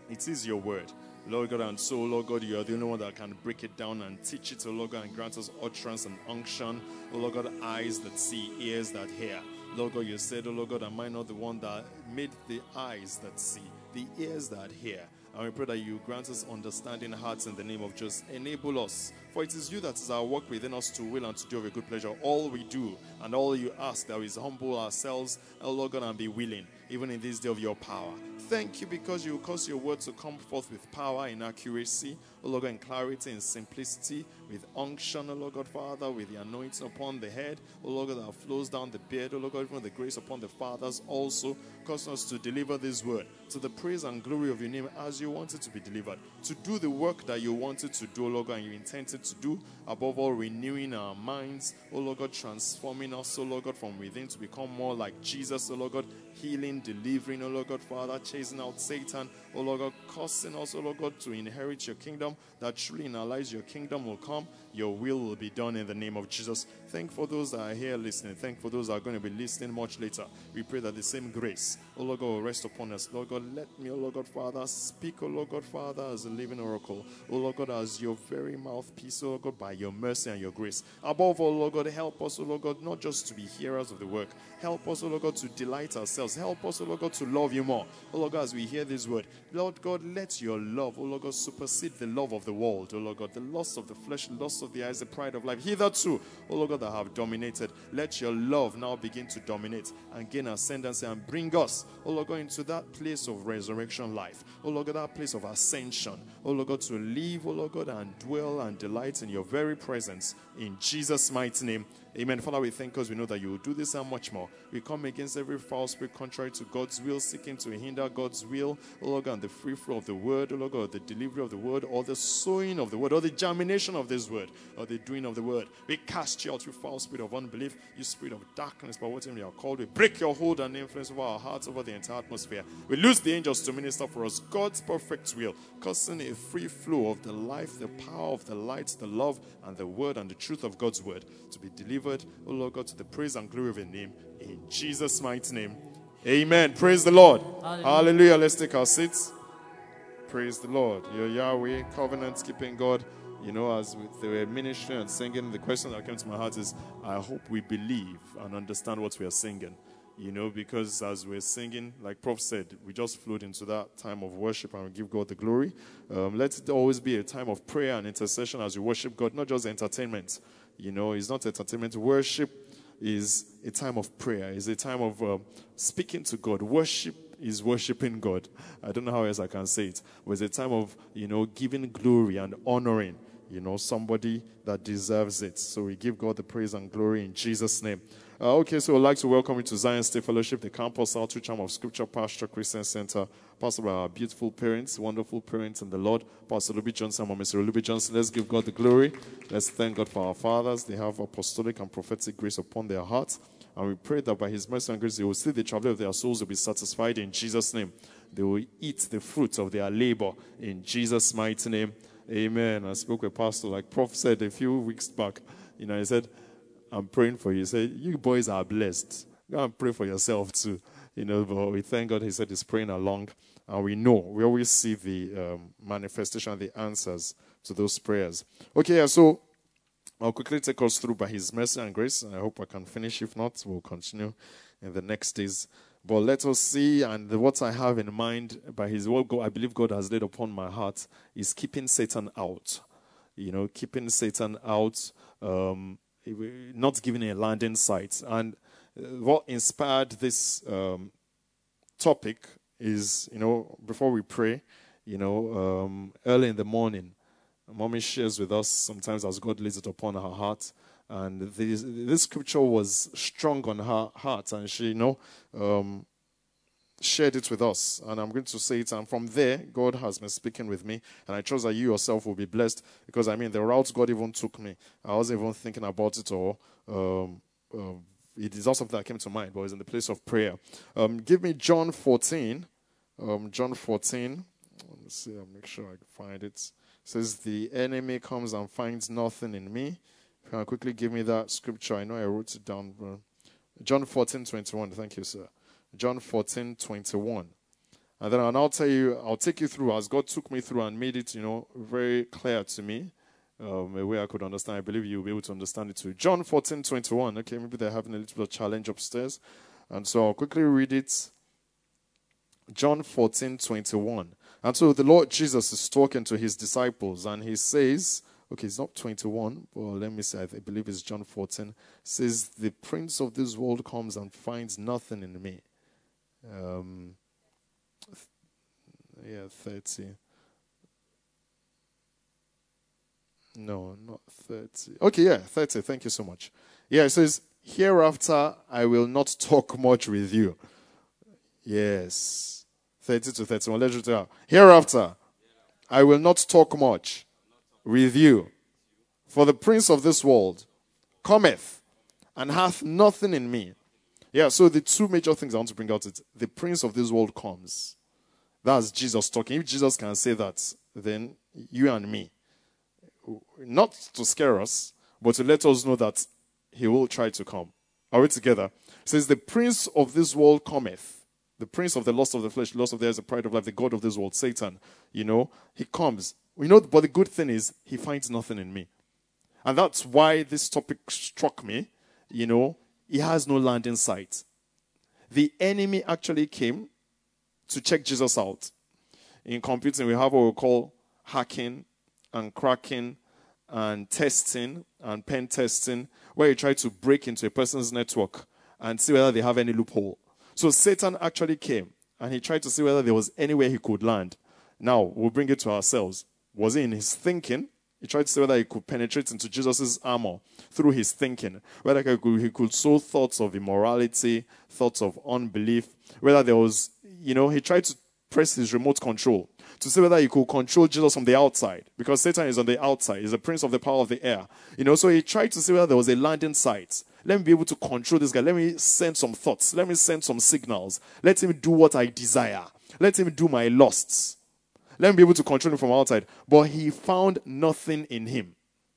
It is your word, Lord God, and so, Lord God, you are the only one that can break it down and teach it, oh Lord God, and grant us utterance and unction, oh Lord God, eyes that see, ears that hear. Lord God, you said, oh Lord God, am I not the one that made the eyes that see, the ears that hear? And we pray that you grant us understanding hearts in the name of Jesus. Enable us, for it is you that is our work within us to will and to do of your good pleasure. All we do and all you ask that we humble ourselves, oh Lord God, and be willing, even in this day of your power. Thank you because you cause your word to come forth with power in accuracy, oh Lord God, in clarity, in simplicity, with unction, oh Lord God, Father, with the anointing upon the head, oh Lord God, that flows down the beard, oh Lord God, even the grace upon the fathers also, cause us to deliver this word to the praise and glory of your name as you want it to be delivered, to do the work that you wanted to do, oh Lord God, and you intended to do, above all, renewing our minds, oh Lord God, transforming us, oh Lord God, from within to become more like Jesus, oh Lord God, healing, delivering, oh Lord God, Father, chasing out Satan, oh Lord God, causing us, oh Lord God, to inherit your kingdom, that truly in our lives your kingdom will come, your will be done in the name of Jesus. Thank for those that are here listening. Thank for those that are going to be listening much later. We pray that the same grace, oh Lord God, will rest upon us. Lord God, let me, oh Lord God, Father, speak, oh Lord God, Father, as a living oracle. Oh Lord God, as your very mouthpiece, oh Lord God, by your mercy and your grace. Above all, Lord God, help us, oh Lord God, not just to be hearers of the work. Help us, oh Lord God, to delight ourselves. Help us, oh Lord God, to love you more. Oh Lord God, as we hear this word, Lord God, let your love, oh Lord God, supersede the love of the world. Oh Lord God, the lust of the flesh, the lust of the eyes, the pride of life. Hitherto, oh Lord God, that have dominated. Let your love now begin to dominate and gain ascendancy and bring us, oh Lord God, into that place of resurrection life. Oh Lord God, that place of ascension. Oh Lord God, to live, oh Lord God, and dwell and delight in your very presence. In Jesus' mighty name. Amen. Father, we thank because we know that you will do this and much more. We come against every foul spirit contrary to God's will, seeking to hinder God's will, oh Lord God, and the free flow of the word, oh Lord God, the delivery of the word, or the sowing of the word, or the germination of this word, or the doing of the word. We cast you out, you foul spirit of unbelief, you spirit of darkness, by what we are called. We break your hold and influence over our hearts, over the entire atmosphere. We lose the angels to minister for us, God's perfect will, causing a free flow of the life, the power of the light, the love, and the word, and the truth of God's word to be delivered, oh Lord God, to the praise and glory of your name. In Jesus' mighty name. Amen. Praise the Lord. Hallelujah. Let's take our seats. Praise the Lord. Your Yahweh, covenant-keeping God. You know, as they were ministering and singing, the question that came to my heart is, I hope we believe and understand what we are singing. You know, because as we're singing, like Prof said, we just flowed into that time of worship and we give God the glory. Let it always be a time of prayer and intercession as we worship God, not just entertainment. You know, it's not entertainment. Worship is a time of prayer. It's a time of speaking to God. Worship is worshiping God. I don't know how else I can say it. But it's a time of, you know, giving glory and honoring, you know, somebody that deserves it. So we give God the praise and glory in Jesus' name. Okay, so I'd like to welcome you to Zion State Fellowship, the campus outreach arm of Scripture Pasture Christian Center, pastored by our beautiful parents, wonderful parents in the Lord, Pastor Luby Johnson and Mr. Luby Johnson. Let's give God the glory. Let's thank God for our fathers. They have apostolic and prophetic grace upon their hearts. And we pray that by his mercy and grace, they will see the travel of their souls will be satisfied in Jesus' name. They will eat the fruits of their labor in Jesus' mighty name. Amen. I spoke with Pastor, like Prof said a few weeks back. You know, he said, I'm praying for you. He said, you boys are blessed. Go and pray for yourself too. You know, but we thank God, he said, he's praying along. And we know, we always see the manifestation, the answers to those prayers. Okay, so I'll quickly take us through by his mercy and grace. And I hope I can finish. If not, we'll continue in the next days. But let us see, and what I have in mind by his word, I believe God has laid upon my heart, is keeping Satan out. You know, keeping Satan out, not giving a landing site. And what inspired this topic is, you know, before we pray, you know, early in the morning, Mommy shares with us sometimes as God lays it upon her heart. And this scripture was strong on her heart, and she, you know, shared it with us. And I'm going to say it. And from there, God has been speaking with me. And I trust that you yourself will be blessed. Because, I mean, the route God even took me, I wasn't even thinking about it all. It is not something that came to mind, but it's in the place of prayer. Give me John 14. John 14. Let me see. I'll make sure I find it. It says, the enemy comes and finds nothing in me. If you can quickly give me that scripture. I know I wrote it down. John 14:21. Thank you, sir. John 14:21. And then I'll take you through as God took me through and made it, very clear to me, a way I could understand. I believe you'll be able to understand it too. John 14:21. Okay, maybe they're having a little bit of challenge upstairs. And so I'll quickly read it. John 14:21. And so the Lord Jesus is talking to his disciples, and he says, okay, it's not 21, but let me say, I believe it's John 14, says, the prince of this world comes and finds nothing in me. 30. No, not 30. Okay, 30. Thank you so much. Yeah, it says, hereafter I will not talk much with you. Yes. 30 to 31. Let's read it out. Hereafter I will not talk much with you, for the prince of this world cometh and hath nothing in me. Yeah, so the two major things I want to bring out is the prince of this world comes. That's Jesus talking. If Jesus can say that, then you and me, not to scare us, but to let us know that he will try to come. Are we together? It says, the prince of this world cometh. The prince of the lust of the flesh, lust of the eyes, the pride of life, the god of this world, Satan. He comes. But the good thing is, he finds nothing in me. And that's why this topic struck me. He has no land in sight. The enemy actually came to check Jesus out. In computing, we have what we call hacking and cracking and testing and pen testing, where you try to break into a person's network and see whether they have any loophole. So Satan actually came and he tried to see whether there was anywhere he could land. Now, we'll bring it to ourselves. Was it in his thinking? He tried to see whether he could penetrate into Jesus' armor through his thinking. Whether he could sow thoughts of immorality, thoughts of unbelief. Whether there was, he tried to press his remote control to see whether he could control Jesus from the outside. Because Satan is on the outside. He's the prince of the power of the air. So he tried to see whether there was a landing site. Let me be able to control this guy. Let me send some thoughts. Let me send some signals. Let him do what I desire. Let him do my lusts. Let me be able to control him from outside. But he found nothing in him.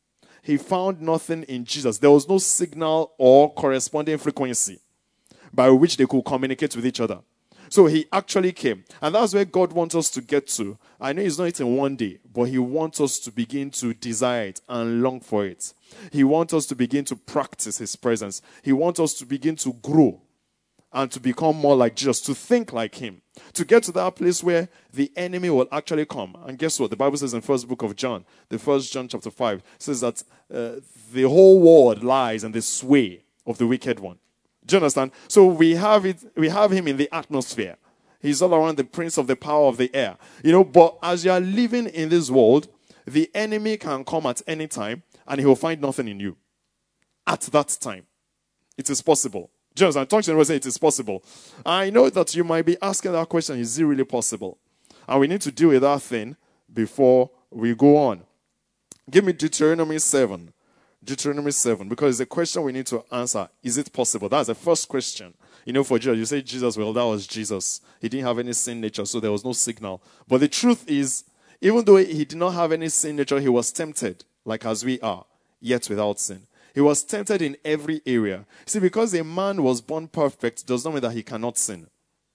He found nothing in Jesus. There was no signal or corresponding frequency by which they could communicate with each other. So he actually came. And that's where God wants us to get to. I know it's not in one day, but he wants us to begin to desire it and long for it. He wants us to begin to practice his presence. He wants us to begin to grow and to become more like Jesus, to think like him, to get to that place where the enemy will actually come. And guess what? The Bible says in the first book of John, the 1 John chapter 5, says that the whole world lies in the sway of the wicked one. Do you understand? So we have him in the atmosphere. He's all around, the prince of the power of the air. But as you are living in this world, the enemy can come at any time and he will find nothing in you. At that time. It is possible. Do you understand? Talk to anyone, say it is possible. I know that you might be asking that question, is it really possible? And we need to deal with that thing before we go on. Give me Deuteronomy 7. Deuteronomy 7, because it's a question we need to answer. Is it possible? That's the first question. For Jesus, you say Jesus, well, that was Jesus. He didn't have any sin nature, so there was no signal. But the truth is, even though he did not have any sin nature, he was tempted, like as we are, yet without sin. He was tempted in every area. See, because a man was born perfect does not mean that he cannot sin.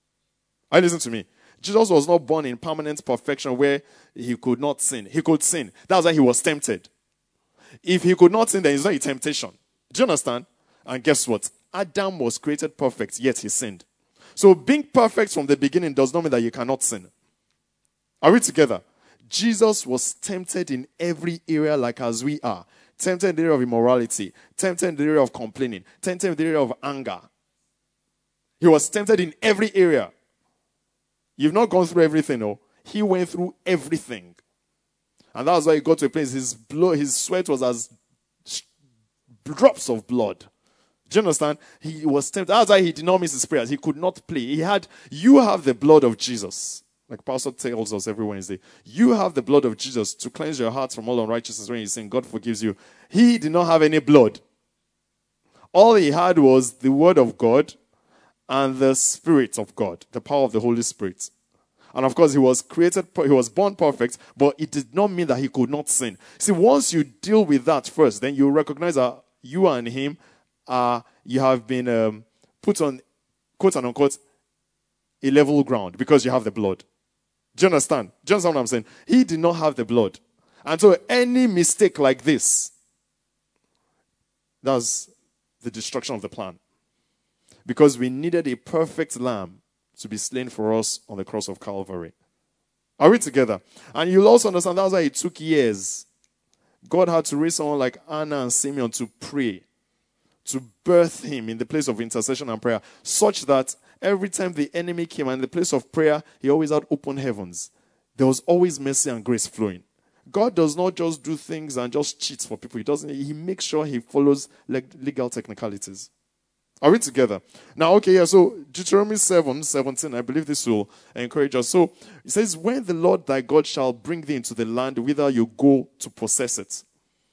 Listen to me. Jesus was not born in permanent perfection where he could not sin. He could sin. That's why he was tempted. If he could not sin, then it's not a temptation. Do you understand? And guess what? Adam was created perfect, yet he sinned. So being perfect from the beginning does not mean that you cannot sin. Are we together? Jesus was tempted in every area like as we are. Tempted in the area of immorality. Tempted in the area of complaining. Tempted in the area of anger. He was tempted in every area. You've not gone through everything, no. He went through everything. And that's why he got to a place, his sweat was as drops of blood. Do you understand? He was tempted. That's why he did not miss his prayers. He could not play. You have the blood of Jesus. Like Pastor tells us every Wednesday. You have the blood of Jesus to cleanse your hearts from all unrighteousness when you sin. God forgives you. He did not have any blood. All he had was the word of God and the Spirit of God. The power of the Holy Spirit. And of course, he was born perfect, but it did not mean that he could not sin. See, once you deal with that first, then you recognize that you and him you have been put on, quote and unquote, a level ground because you have the blood. Do you understand? Do you understand what I'm saying? He did not have the blood. And so any mistake like this, that's the destruction of the plan. Because we needed a perfect lamb to be slain for us on the cross of Calvary. Are we together? And you'll also understand that's why it took years. God had to raise someone like Anna and Simeon to pray, to birth him in the place of intercession and prayer, such that every time the enemy came and in the place of prayer, he always had open heavens. There was always mercy and grace flowing. God does not just do things and just cheats for people. He makes sure he follows legal technicalities. Are we together? Now, okay, yeah, so Deuteronomy 7:17, I believe this will encourage us. So it says, when the Lord thy God shall bring thee into the land whither you go to possess it,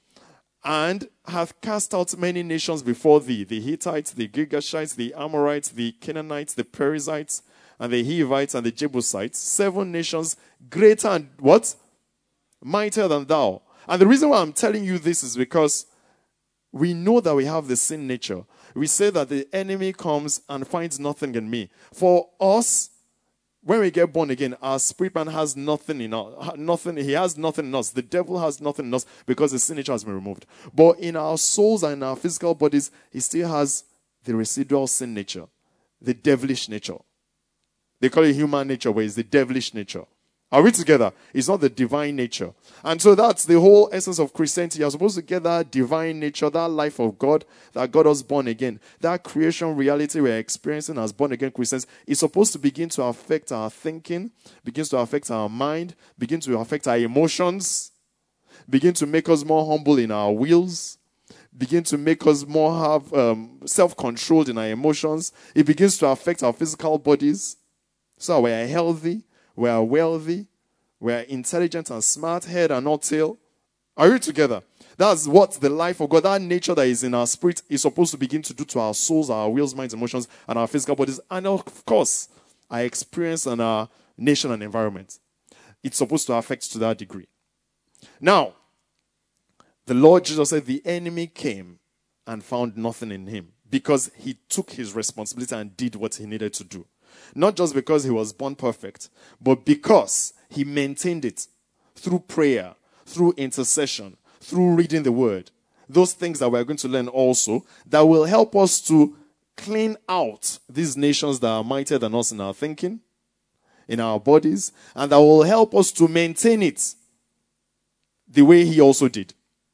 and hath cast out many nations before thee, the Hittites, the Girgashites, the Amorites, the Canaanites, the Perizzites, and the Hivites, and the Jebusites, 7 nations greater and what? Mightier than thou. And the reason why I'm telling you this is because we know that we have the sin nature. We say that the enemy comes and finds nothing in me. For us, when we get born again, our spirit man has nothing in us. He has nothing in us. The devil has nothing in us because the sin nature has been removed. But in our souls and in our physical bodies, he still has the residual sin nature, the devilish nature. They call it human nature, but it's the devilish nature. Are we together? It's not the divine nature. And so that's the whole essence of Christianity. You're supposed to get that divine nature, that life of God, that God was born again. That creation reality we're experiencing as born again Christians is supposed to begin to affect our thinking, begins to affect our mind, begin to affect our emotions, begin to make us more humble in our wills, begin to make us more have self-controlled in our emotions. It begins to affect our physical bodies. So we are healthy. We are wealthy. We are intelligent and smart, head and not tail. Are you together? That's what the life of God, that nature that is in our spirit, is supposed to begin to do to our souls, our wills, minds, emotions, and our physical bodies. And of course, our experience and our nation and environment. It's supposed to affect to that degree. Now, the Lord Jesus said the enemy came and found nothing in him because he took his responsibility and did what he needed to do. Not just because he was born perfect, but because he maintained it through prayer, through intercession, through reading the word. Those things that we're going to learn also that will help us to clean out these nations that are mightier than us in our thinking, in our bodies, and that will help us to maintain it the way he also did.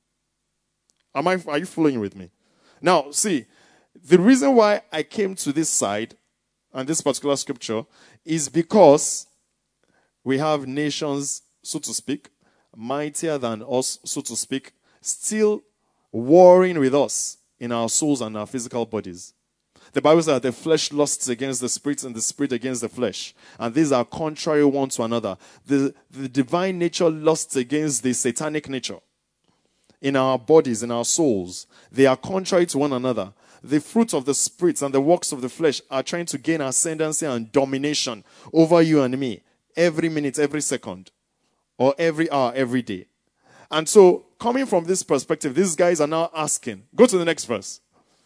Are you following with me? Now, see, the reason why I came to this side and this particular scripture is because we have nations, so to speak, mightier than us, so to speak, still warring with us in our souls and our physical bodies. The Bible says that the flesh lusts against the spirit and the spirit against the flesh. And these are contrary one to another. The divine nature lusts against the satanic nature. In our bodies, in our souls, they are contrary to one another. The fruit of the spirits and the works of the flesh are trying to gain ascendancy and domination over you and me every minute, every second, or every hour, every day. And so, coming from this perspective, these guys are now asking. Go to the next verse.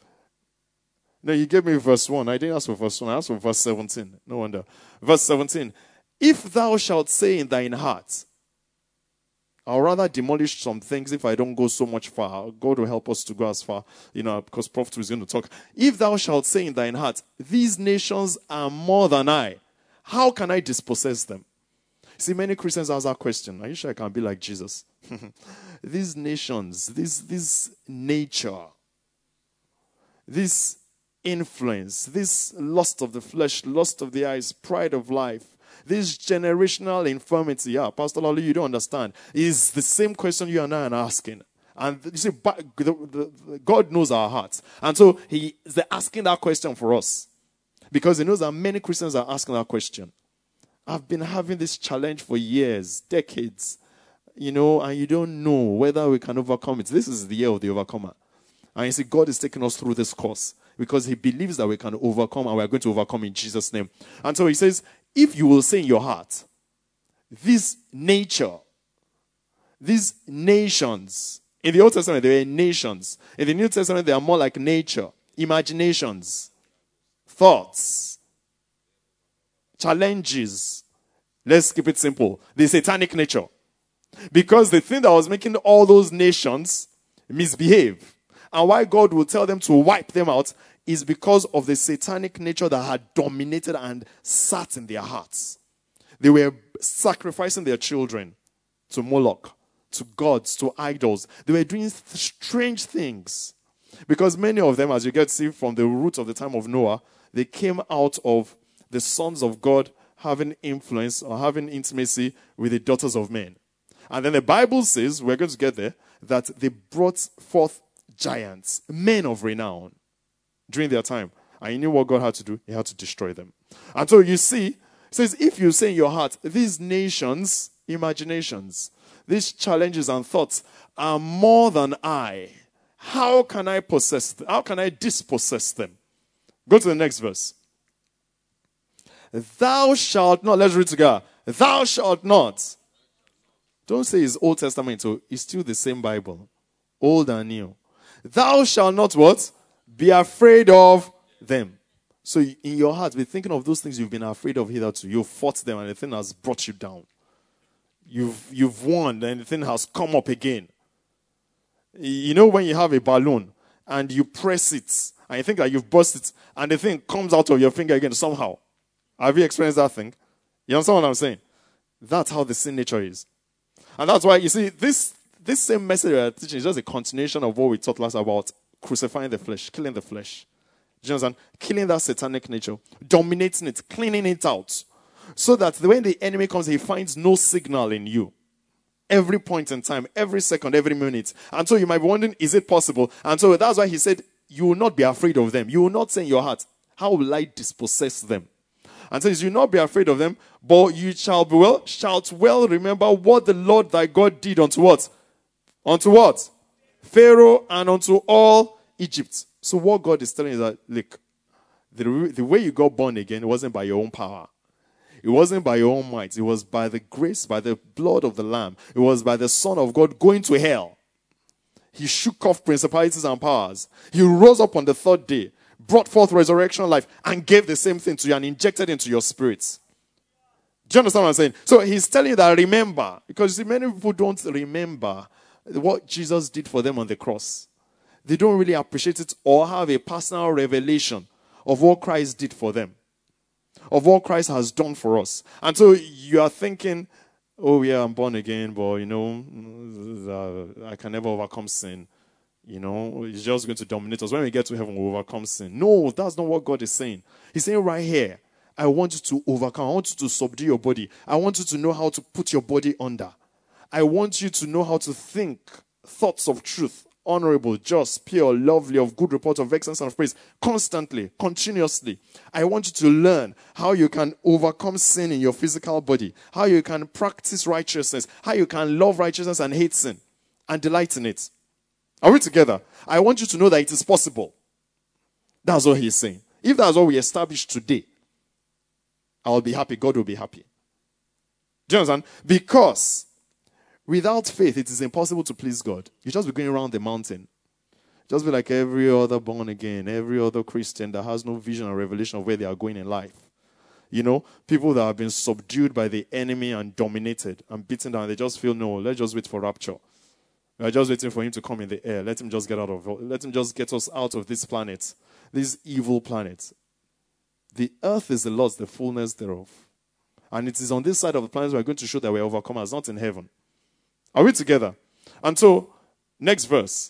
No, you gave me verse 1. I didn't ask for verse 1. I asked for verse 17. No wonder. Verse 17. If thou shalt say in thine heart, I'll rather demolish some things if I don't go so much far. God will help us to go as far, because Prophet is going to talk. If thou shalt say in thine heart, these nations are more than I, how can I dispossess them? See, many Christians ask that question. Are you sure I can be like Jesus? These nations, this nature, this influence, this lust of the flesh, lust of the eyes, pride of life, this generational infirmity, Pastor Lolly, you don't understand, is the same question you and I are asking. And you see, God knows our hearts. And so he is asking that question for us. Because he knows that many Christians are asking that question. I've been having this challenge for years, decades, and you don't know whether we can overcome it. This is the year of the overcomer. And you see, God is taking us through this course because he believes that we can overcome, and we are going to overcome in Jesus' name. And so he says, if you will say in your heart, this nature, these nations, in the Old Testament they were nations. In the New Testament they are more like nature, imaginations, thoughts. challenges, let's keep it simple, the satanic nature. Because the thing that was making all those nations misbehave, and why God will tell them to wipe them out, is because of the satanic nature that had dominated and sat in their hearts. They were sacrificing their children to Moloch, to gods, to idols. They were doing strange things. Because many of them, as you get to see from the roots of the time of Noah, they came out of the sons of God having influence or having intimacy with the daughters of men. And then the Bible says, we're going to get there, that they brought forth giants, men of renown, during their time. And you knew what God had to do? He had to destroy them. And so you see, it says, if you say in your heart, these nations, imaginations, these challenges and thoughts are more than I, how can I possess them? How can I dispossess them? Go to the next verse. Thou shalt not, let's read together. Thou shalt not. Don't say it's Old Testament, so it's still the same Bible. Old and new. Thou shalt not what? Be afraid of them. So in your heart, be thinking of those things you've been afraid of hitherto. You've fought them and the thing has brought you down. You've won and the thing has come up again. You know when you have a balloon and you press it and you think that you've burst it and the thing comes out of your finger again somehow. Have you experienced that thing? You understand what I'm saying? That's how the sin nature is. And that's why, you see, this same message we are teaching is just a continuation of what we taught last about crucifying the flesh, killing the flesh. Do you understand? Killing that satanic nature, dominating it, cleaning it out. So that when the enemy comes, he finds no signal in you. Every point in time, every second, every minute. And so you might be wondering, is it possible? And so that's why he said, you will not be afraid of them. You will not say in your heart, how will I dispossess them? And says, you will not be afraid of them, but you shalt well remember what the Lord thy God did unto what? Unto what? Pharaoh and unto all Egypt. So what God is telling you is that, look, the way you got born again, it wasn't by your own power. It wasn't by your own might. It was by the grace, by the blood of the Lamb. It was by the Son of God going to hell. He shook off principalities and powers. He rose up on the third day, brought forth resurrection life, and gave the same thing to you and injected into your spirits. Do you understand what I'm saying? So he's telling you that remember, because you see, many people don't remember what Jesus did for them on the cross. They don't really appreciate it or have a personal revelation of what Christ did for them, of what Christ has done for us. And so you are thinking, oh yeah, I'm born again, but you know, I can never overcome sin. You know, it's just going to dominate us. When we get to heaven, we'll overcome sin. No, that's not what God is saying. He's saying right here, I want you to overcome. I want you to subdue your body. I want you to know how to put your body under. I want you to know how to think thoughts of truth, honorable, just, pure, lovely, of good report, of excellence and of praise, constantly, continuously. I want you to learn how you can overcome sin in your physical body, how you can practice righteousness, how you can love righteousness and hate sin, and delight in it. Are we together? I want you to know that it is possible. That's what he's saying. If that's what we establish today, I will be happy. God will be happy. Do you understand? Because without faith, it is impossible to please God. You just be going around the mountain. Just be like every other born again, every other Christian that has no vision or revelation of where they are going in life. You know, people that have been subdued by the enemy and dominated and beaten down, they just feel, no, let's just wait for rapture. We are just waiting for him to come in the air. Let him just get us out of this planet, this evil planet. The earth is the Lord's, the fullness thereof. And it is on this side of the planet we are going to show that we are overcomers, not in heaven. Are we together? And so, next verse.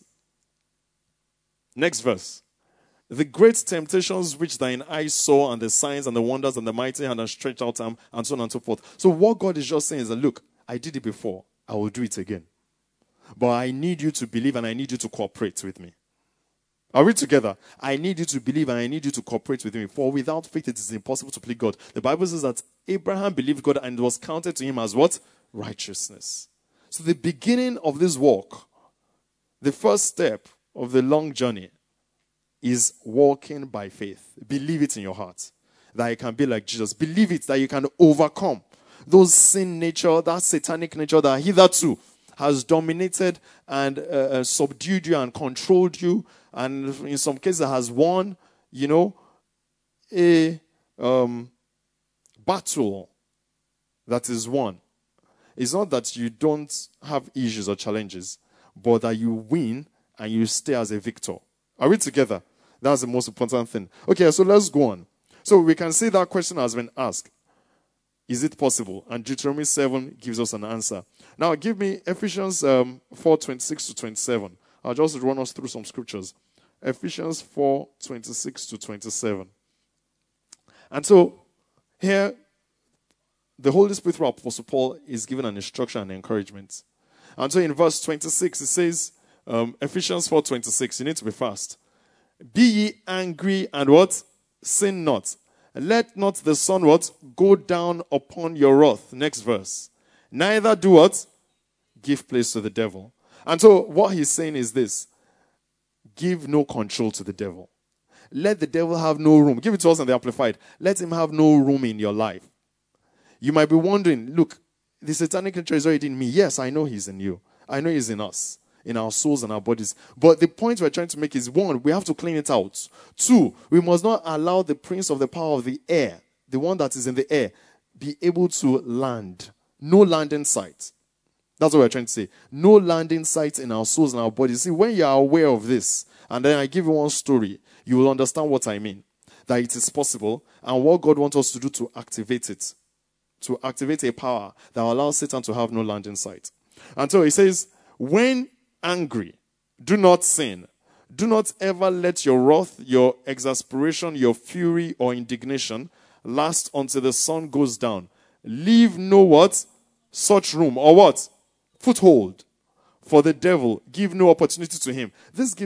Next verse. The great temptations which thine eyes saw, and the signs and the wonders and the mighty hand and stretched out arm, and so on and so forth. So what God is just saying is that, look, I did it before. I will do it again. But I need you to believe and I need you to cooperate with me. Are we together? I need you to believe and I need you to cooperate with me. For without faith it is impossible to please God. The Bible says that Abraham believed God and it was counted to him as what? Righteousness. So the beginning of this walk, the first step of the long journey, is walking by faith. Believe it in your heart that you can be like Jesus. Believe it that you can overcome those sin nature, that satanic nature that hitherto has dominated and subdued you and controlled you, and in some cases has won, you know, a battle that is won is not that you don't have issues or challenges, but that you win and you stay as a victor. Are we together? That's the most important thing. Okay, so let's go on. So we can see that question has been asked. Is it possible? And Deuteronomy 7 gives us an answer. Now, give me Ephesians 4:26 to 27. I'll just run us through some scriptures. Ephesians 4:26 to 27. And so, here, the Holy Spirit through Apostle Paul is given an instruction and encouragement. And so in verse 26, it says, Ephesians 4:26, you need to be fast. Be ye angry and what? Sin not. Let not the sun what? Go down upon your wrath. Next verse. Neither do what? Give place to the devil. And so what he's saying is this. Give no control to the devil. Let the devil have no room. Give it to us in the Amplified. Let him have no room in your life. You might be wondering, look, the satanic nature is already in me. Yes, I know he's in you. I know he's in us, in our souls and our bodies. But the point we're trying to make is, one, we have to clean it out. Two, we must not allow the prince of the power of the air, the one that is in the air, be able to land. No landing site. That's what we're trying to say. No landing site in our souls and our bodies. See, when you are aware of this, and then I give you one story, you will understand what I mean. That it is possible, and what God wants us to do to activate it. To activate a power that allows Satan to have no landing site. And so he says, when angry, do not sin. Do not ever let your wrath, your exasperation, your fury or indignation last until the sun goes down. Leave no what? Such room or what? Foothold for the devil. Give no opportunity to him.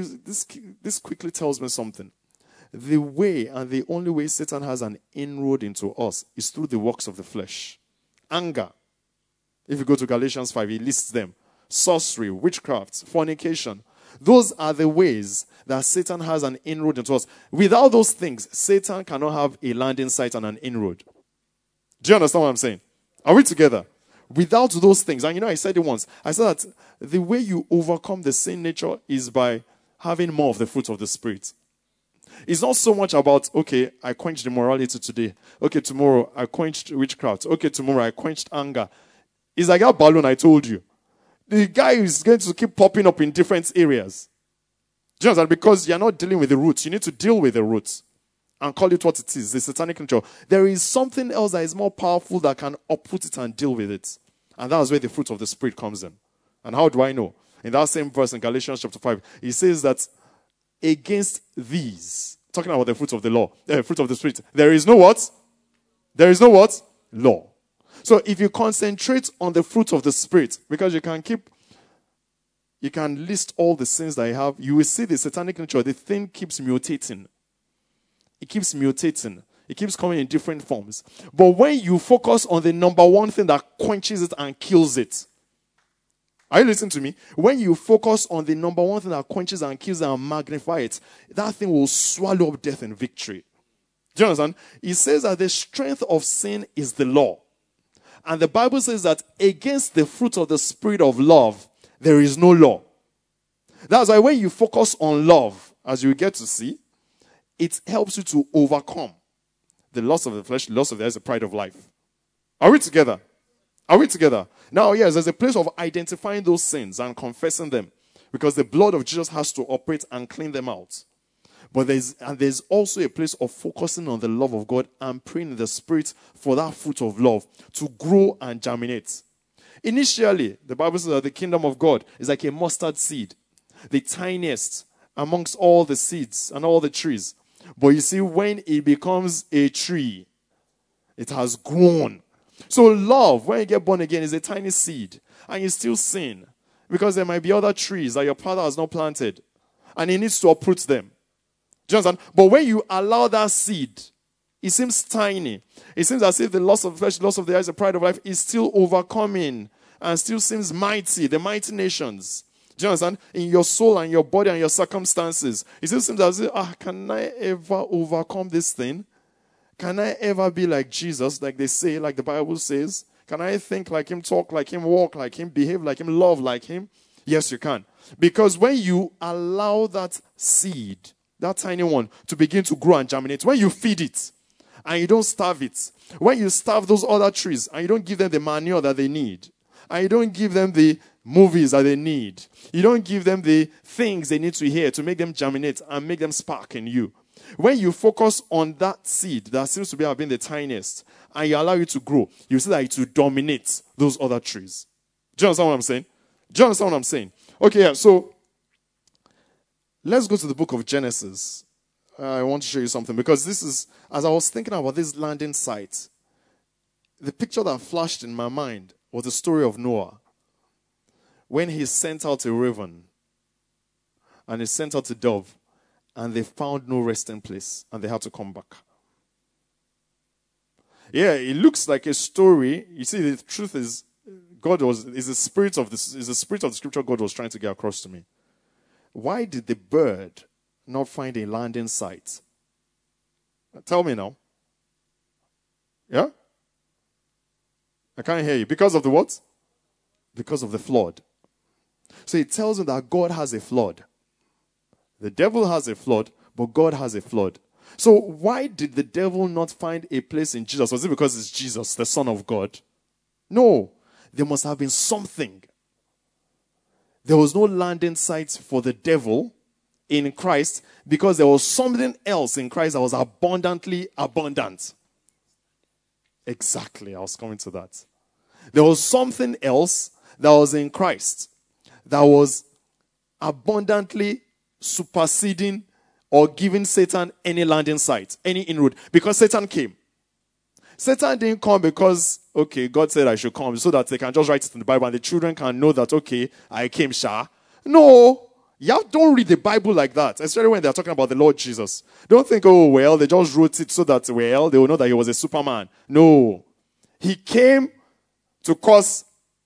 This quickly tells me something. The way and the only way Satan has an inroad into us is through the works of the flesh. Anger. If you go to Galatians 5, he lists them. Sorcery, witchcraft, fornication. Those are the ways that Satan has an inroad into us. Without those things, Satan cannot have a landing site and an inroad. Do you understand what I'm saying? Are we together? Without those things, and I said it once, I said that the way you overcome the sin nature is by having more of the fruit of the Spirit. It's not so much about, okay, I quenched immorality today. Okay, tomorrow I quenched witchcraft. Okay, tomorrow I quenched anger. It's like that balloon I told you. The guy is going to keep popping up in different areas. Do you understand? Because you're not dealing with the roots. You need to deal with the roots and call it what it is, the satanic nature. There is something else that is more powerful that can uproot it and deal with it. And that's where the fruit of the Spirit comes in. And how do I know? In that same verse in Galatians chapter 5, he says that against these, talking about the fruit of the law, fruit of the Spirit, there is no what? There is no what? Law. So if you concentrate on the fruit of the Spirit, because you can list all the sins that you have, you will see the satanic nature, the thing keeps mutating. It keeps mutating. It keeps coming in different forms. But when you focus on the number one thing that quenches it and kills it, are you listening to me? When you focus on the number one thing that quenches and kills it and magnify it, that thing will swallow up death and victory. Do you understand? It says that the strength of sin is the law. And the Bible says that against the fruit of the Spirit of love, there is no law. That's why when you focus on love, as you get to see, it helps you to overcome the lust of the flesh, the lust of the eyes, the pride of life. Are we together? Are we together? Now, yes, there's a place of identifying those sins and confessing them, because the blood of Jesus has to operate and clean them out. But there's also a place of focusing on the love of God and praying in the Spirit for that fruit of love to grow and germinate. Initially, the Bible says that the kingdom of God is like a mustard seed, the tiniest amongst all the seeds and all the trees. But you see, when it becomes a tree, it has grown. So love, when you get born again, is a tiny seed. And you still sin. Because there might be other trees that your father has not planted. And he needs to uproot them. Do you understand? But when you allow that seed, it seems tiny. It seems as if the loss of the flesh, the loss of the eyes, the pride of life is still overcoming. And still seems mighty. The mighty nations. Do you understand? In your soul and your body and your circumstances. It still seems as if, can I ever overcome this thing? Can I ever be like Jesus, like they say, like the Bible says? Can I think like him, talk like him, walk like him, behave like him, love like him? Yes, you can. Because when you allow that seed, that tiny one, to begin to grow and germinate, when you feed it, and you don't starve it, when you starve those other trees and you don't give them the manure that they need, and you don't give them the movies that they need, you don't give them the things they need to hear to make them germinate and make them spark in you, when you focus on that seed that seems to have been the tiniest and you allow it to grow, you see that it will dominate those other trees. Do you understand what I'm saying? Do you understand what I'm saying? Okay, yeah, so let's go to the book of Genesis. I want to show you something, because this is, as I was thinking about this landing site, the picture that flashed in my mind was the story of Noah. When he sent out a raven and he sent out a dove, and they found no resting place and they had to come back. Yeah, it looks like a story. You see, the truth is, is the spirit of the scripture God was trying to get across to me. Why did the bird not find a landing site? Tell me now. Yeah? I can't hear you. Because of the what? Because of the flood. So it tells me that God has a flood. The devil has a flood, but God has a flood. So why did the devil not find a place in Jesus? Was it because it's Jesus, the Son of God? No. There must have been something. There was no landing site for the devil in Christ, because there was something else in Christ that was abundantly abundant. Exactly, I was coming to that. There was something else that was in Christ that was abundantly superseding or giving Satan any landing site, any inroad. Because Satan came. Satan didn't come because, okay, God said I should come so that they can just write it in the Bible and the children can know that, okay, I came, Sha. No. Don't read the Bible like that, especially when they're talking about the Lord Jesus. Don't think, oh, well, they just wrote it so that, well, they will know that he was a Superman. No. He came to cause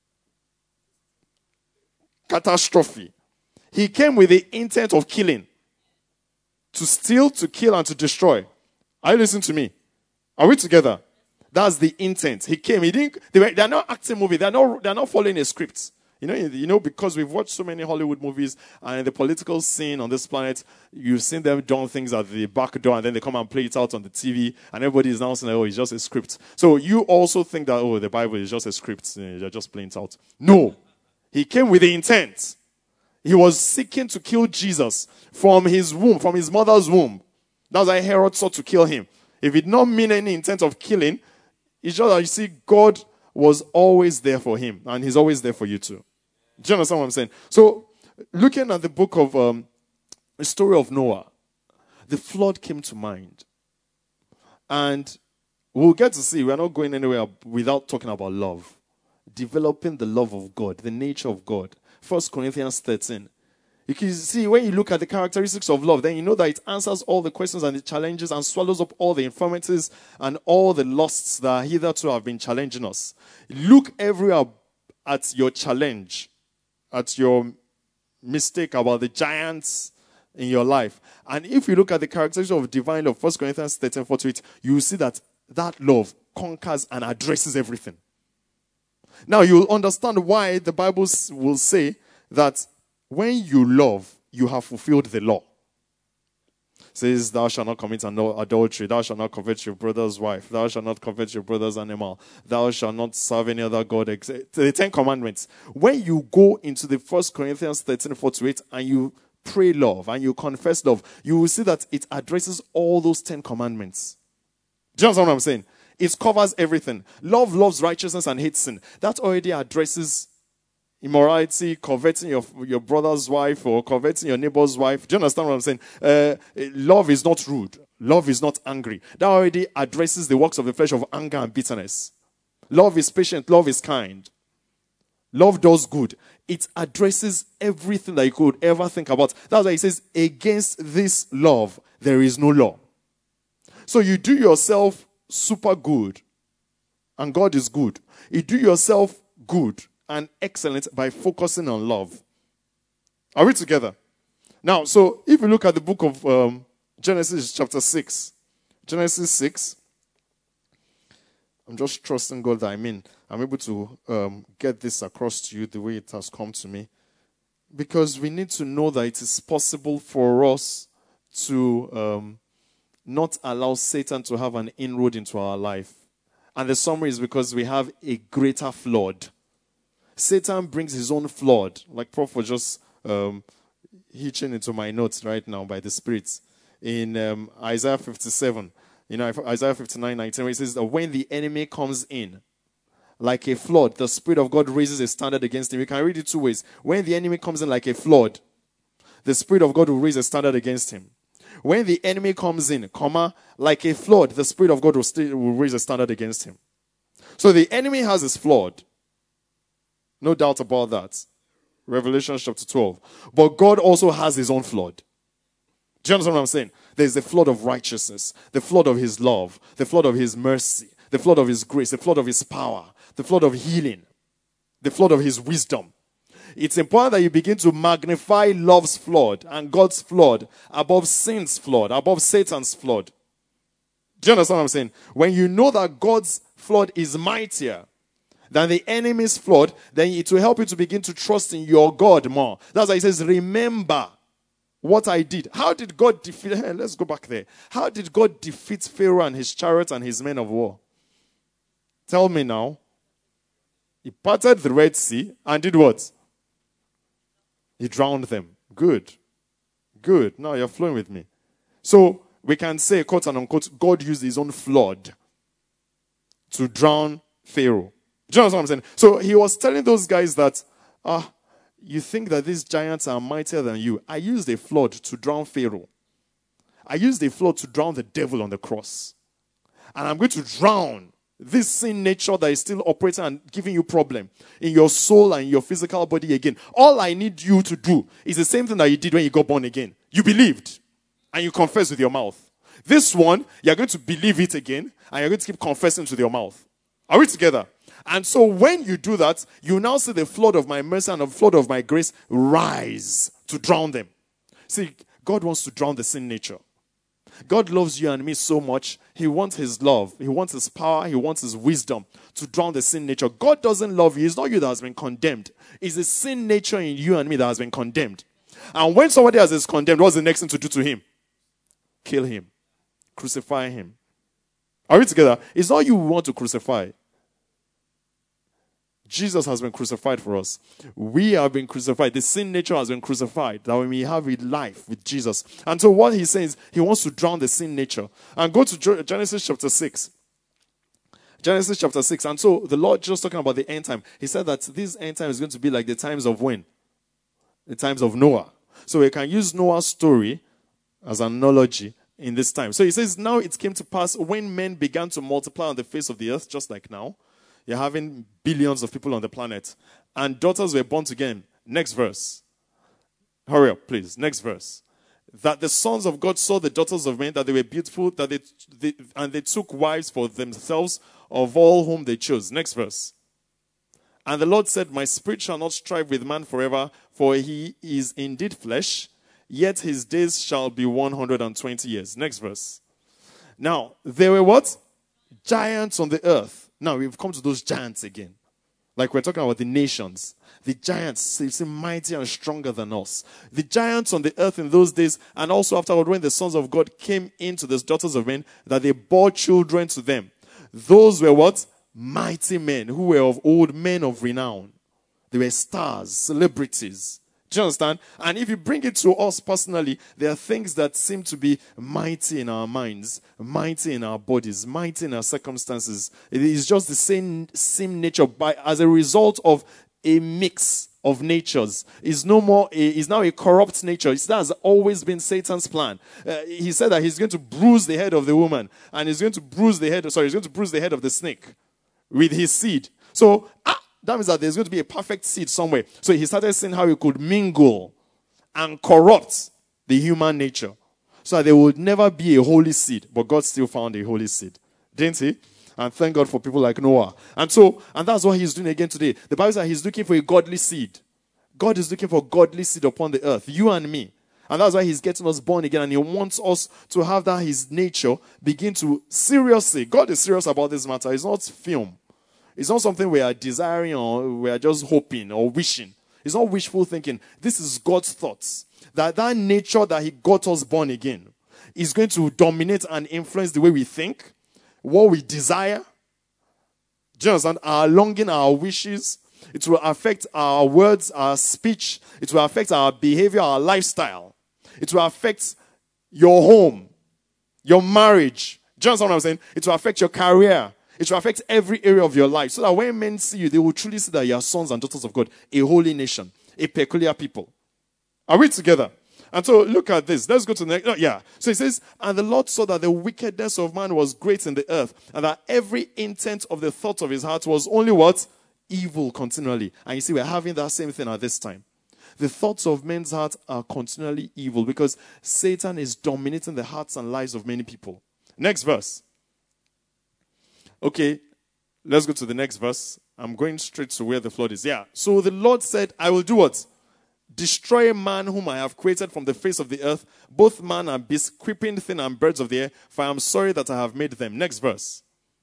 catastrophe. He came with the intent of killing. To steal, to kill, and to destroy. Are you listening to me? Are we together? That's the intent. He came. He didn't. They're not acting movie. They're not following a script. You know, because we've watched so many Hollywood movies and in the political scene on this planet, you've seen them doing things at the back door and then they come and play it out on the TV and everybody is now saying, oh, it's just a script. So you also think that, oh, the Bible is just a script. They're just playing it out. No. He came with the intent. He was seeking to kill Jesus from his womb, from his mother's womb. That's why Herod sought to kill him. If it did not mean any intent of killing, it's just that you see, God was always there for him, and he's always there for you too. Do you understand what I'm saying? So, looking at the book of the story of Noah, the flood came to mind. And we'll get to see, we're not going anywhere without talking about love. Developing the love of God, the nature of God. 1 Corinthians 13. You can see, when you look at the characteristics of love, then you know that it answers all the questions and the challenges and swallows up all the infirmities and all the lusts that hitherto have been challenging us. Look everywhere at your challenge, at your mistake about the giants in your life. And if you look at the characteristics of divine love, 1 Corinthians 13:4-8, you will see that that love conquers and addresses everything. Now, you'll understand why the Bible will say that when you love, you have fulfilled the law. It says, thou shalt not commit adultery, thou shalt not covet your brother's wife, thou shalt not covet your brother's animal, thou shalt not serve any other God. The 10 Commandments. When you go into the 1 Corinthians 13:4-8 and you pray love and you confess love, you will see that it addresses all those 10 commandments. Do you understand what I'm saying? It covers everything. Love loves righteousness and hates sin. That already addresses immorality, coveting your brother's wife or coveting your neighbor's wife. Do you understand what I'm saying? Love is not rude. Love is not angry. That already addresses the works of the flesh of anger and bitterness. Love is patient. Love is kind. Love does good. It addresses everything that you could ever think about. That's why it says, against this love, there is no law. So you do yourself super good, and God is good. You do yourself good and excellent by focusing on love. Are we together? Now, so if you look at the book of Genesis chapter 6, Genesis 6, I'm just trusting God that I'm able to get this across to you the way it has come to me. Because we need to know that it is possible for us to not allow Satan to have an inroad into our life. And the summary is because we have a greater flood. Satan brings his own flood, like Prof was just hitching into my notes right now by the Spirit. In Isaiah 57, Isaiah 59:19, where it says that when the enemy comes in like a flood, the Spirit of God raises a standard against him. You can read it two ways. When the enemy comes in like a flood, the Spirit of God will raise a standard against him. When the enemy comes in, like a flood, the Spirit of God will raise a standard against him. So the enemy has his flood. No doubt about that. Revelation chapter 12. But God also has his own flood. Do you understand what I'm saying? There's the flood of righteousness, the flood of his love, the flood of his mercy, the flood of his grace, the flood of his power, the flood of healing, the flood of his wisdom. It's important that you begin to magnify love's flood and God's flood above sin's flood, above Satan's flood. Do you understand what I'm saying? When you know that God's flood is mightier than the enemy's flood, then it will help you to begin to trust in your God more. That's why he says, remember what I did. How did God defeat? Let's go back there. How did God defeat Pharaoh and his chariots and his men of war? Tell me now. He parted the Red Sea and did what? He drowned them. Good. Good. Now you're flowing with me. So we can say, quote and unquote, God used his own flood to drown Pharaoh. Do you understand what I'm saying? So he was telling those guys that, you think that these giants are mightier than you. I used a flood to drown Pharaoh. I used a flood to drown the devil on the cross. And I'm going to drown this sin nature that is still operating and giving you problem in your soul and your physical body again. All I need you to do is the same thing that you did when you got born again. You believed and you confessed with your mouth. This one, you're going to believe it again and you're going to keep confessing with your mouth. Are we together? And so when you do that, you now see the flood of my mercy and the flood of my grace rise to drown them. See, God wants to drown the sin nature. God loves you and me so much. He wants his love. He wants his power. He wants his wisdom to drown the sin nature. God doesn't love you. It's not you that has been condemned. It's the sin nature in you and me that has been condemned. And when somebody else is condemned, what's the next thing to do to him? Kill him. Crucify him. Are we together? It's not you who want to crucify. Jesus has been crucified for us. We have been crucified. The sin nature has been crucified that we may have a life with Jesus. And so what he says, he wants to drown the sin nature. And go to Genesis chapter 6. Genesis chapter 6. And so the Lord just talking about the end time. He said that this end time is going to be like the times of when? The times of Noah. So we can use Noah's story as an analogy in this time. So he says, now it came to pass when men began to multiply on the face of the earth, just like now. You're having billions of people on the planet. And daughters were born to them. Next verse. Hurry up, please. Next verse. That the sons of God saw the daughters of men, that they were beautiful, that they took wives for themselves of all whom they chose. Next verse. And the Lord said, my spirit shall not strive with man forever, for he is indeed flesh, yet his days shall be 120 years. Next verse. Now, there were what? Giants on the earth. Now, we've come to those giants again. Like we're talking about the nations. The giants seem mightier and stronger than us. The giants on the earth in those days, and also afterward when the sons of God came into the daughters of men, that they bore children to them. Those were what? Mighty men who were of old, men of renown. They were stars, celebrities. Do you understand? And if you bring it to us personally, there are things that seem to be mighty in our minds, mighty in our bodies, mighty in our circumstances. It is just the same nature as a result of a mix of natures. It's now a corrupt nature. That has always been Satan's plan. He said that he's going to bruise the head of the woman, and he's going to bruise the head of the snake with his seed. So, that means that there's going to be a perfect seed somewhere. So he started seeing how he could mingle and corrupt the human nature. So that there would never be a holy seed. But God still found a holy seed. Didn't he? And thank God for people like Noah. And that's what he's doing again today. The Bible says he's looking for a godly seed. God is looking for godly seed upon the earth. You and me. And that's why he's getting us born again. And he wants us to have that his nature begin to seriously. God is serious about this matter. It's not film. It's not something we are desiring or we are just hoping or wishing. It's not wishful thinking. This is God's thoughts. That nature that he got us born again. is going to dominate and influence the way we think, what we desire. Do you understand? Our longing, our wishes. It will affect our words, our speech. It will affect our behavior, our lifestyle. It will affect your home, your marriage. Do you understand what I'm saying? It will affect your career. It will affect every area of your life. So that when men see you, they will truly see that you are sons and daughters of God, a holy nation, a peculiar people. Are we together? And so look at this. Let's go to the next. Oh, yeah. So it says, and the Lord saw that the wickedness of man was great in the earth, and that every intent of the thoughts of his heart was only what? Evil continually. And you see, we're having that same thing at this time. The thoughts of men's hearts are continually evil because Satan is dominating the hearts and lives of many people. Next verse. Okay, let's go to the next verse. I'm going straight to where the flood is. Yeah. So the Lord said, I will do what? Destroy man whom I have created from the face of the earth, both man and beast, creeping thing and birds of the air, for I am sorry that I have made them. Next verse.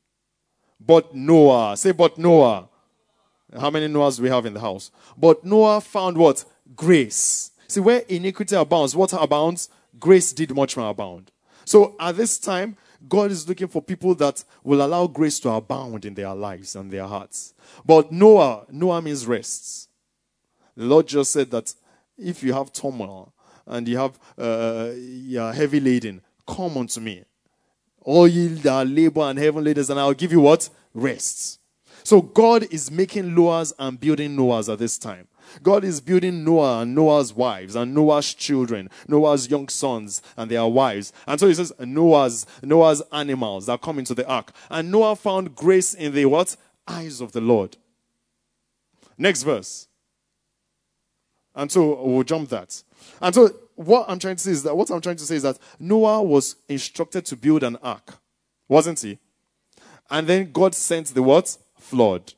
But Noah. Say, but Noah. How many Noahs do we have in the house? But Noah found what? Grace. See, where iniquity abounds, what abounds? Grace did much more abound. So at this time, God is looking for people that will allow grace to abound in their lives and their hearts. But Noah means rests. The Lord just said that if you have turmoil and you have you're heavy laden, come unto me. All ye that labor and heavy laden, and I'll give you what? Rest. So God is making Noahs and building Noahs at this time. God is building Noah and Noah's wives and Noah's children, Noah's young sons and their wives. And so he says Noah's animals that come into the ark. And Noah found grace in the what? Eyes of the Lord. Next verse. And so we'll jump that. And so what I'm trying to say is that Noah was instructed to build an ark, wasn't he? And then God sent the what? Flood.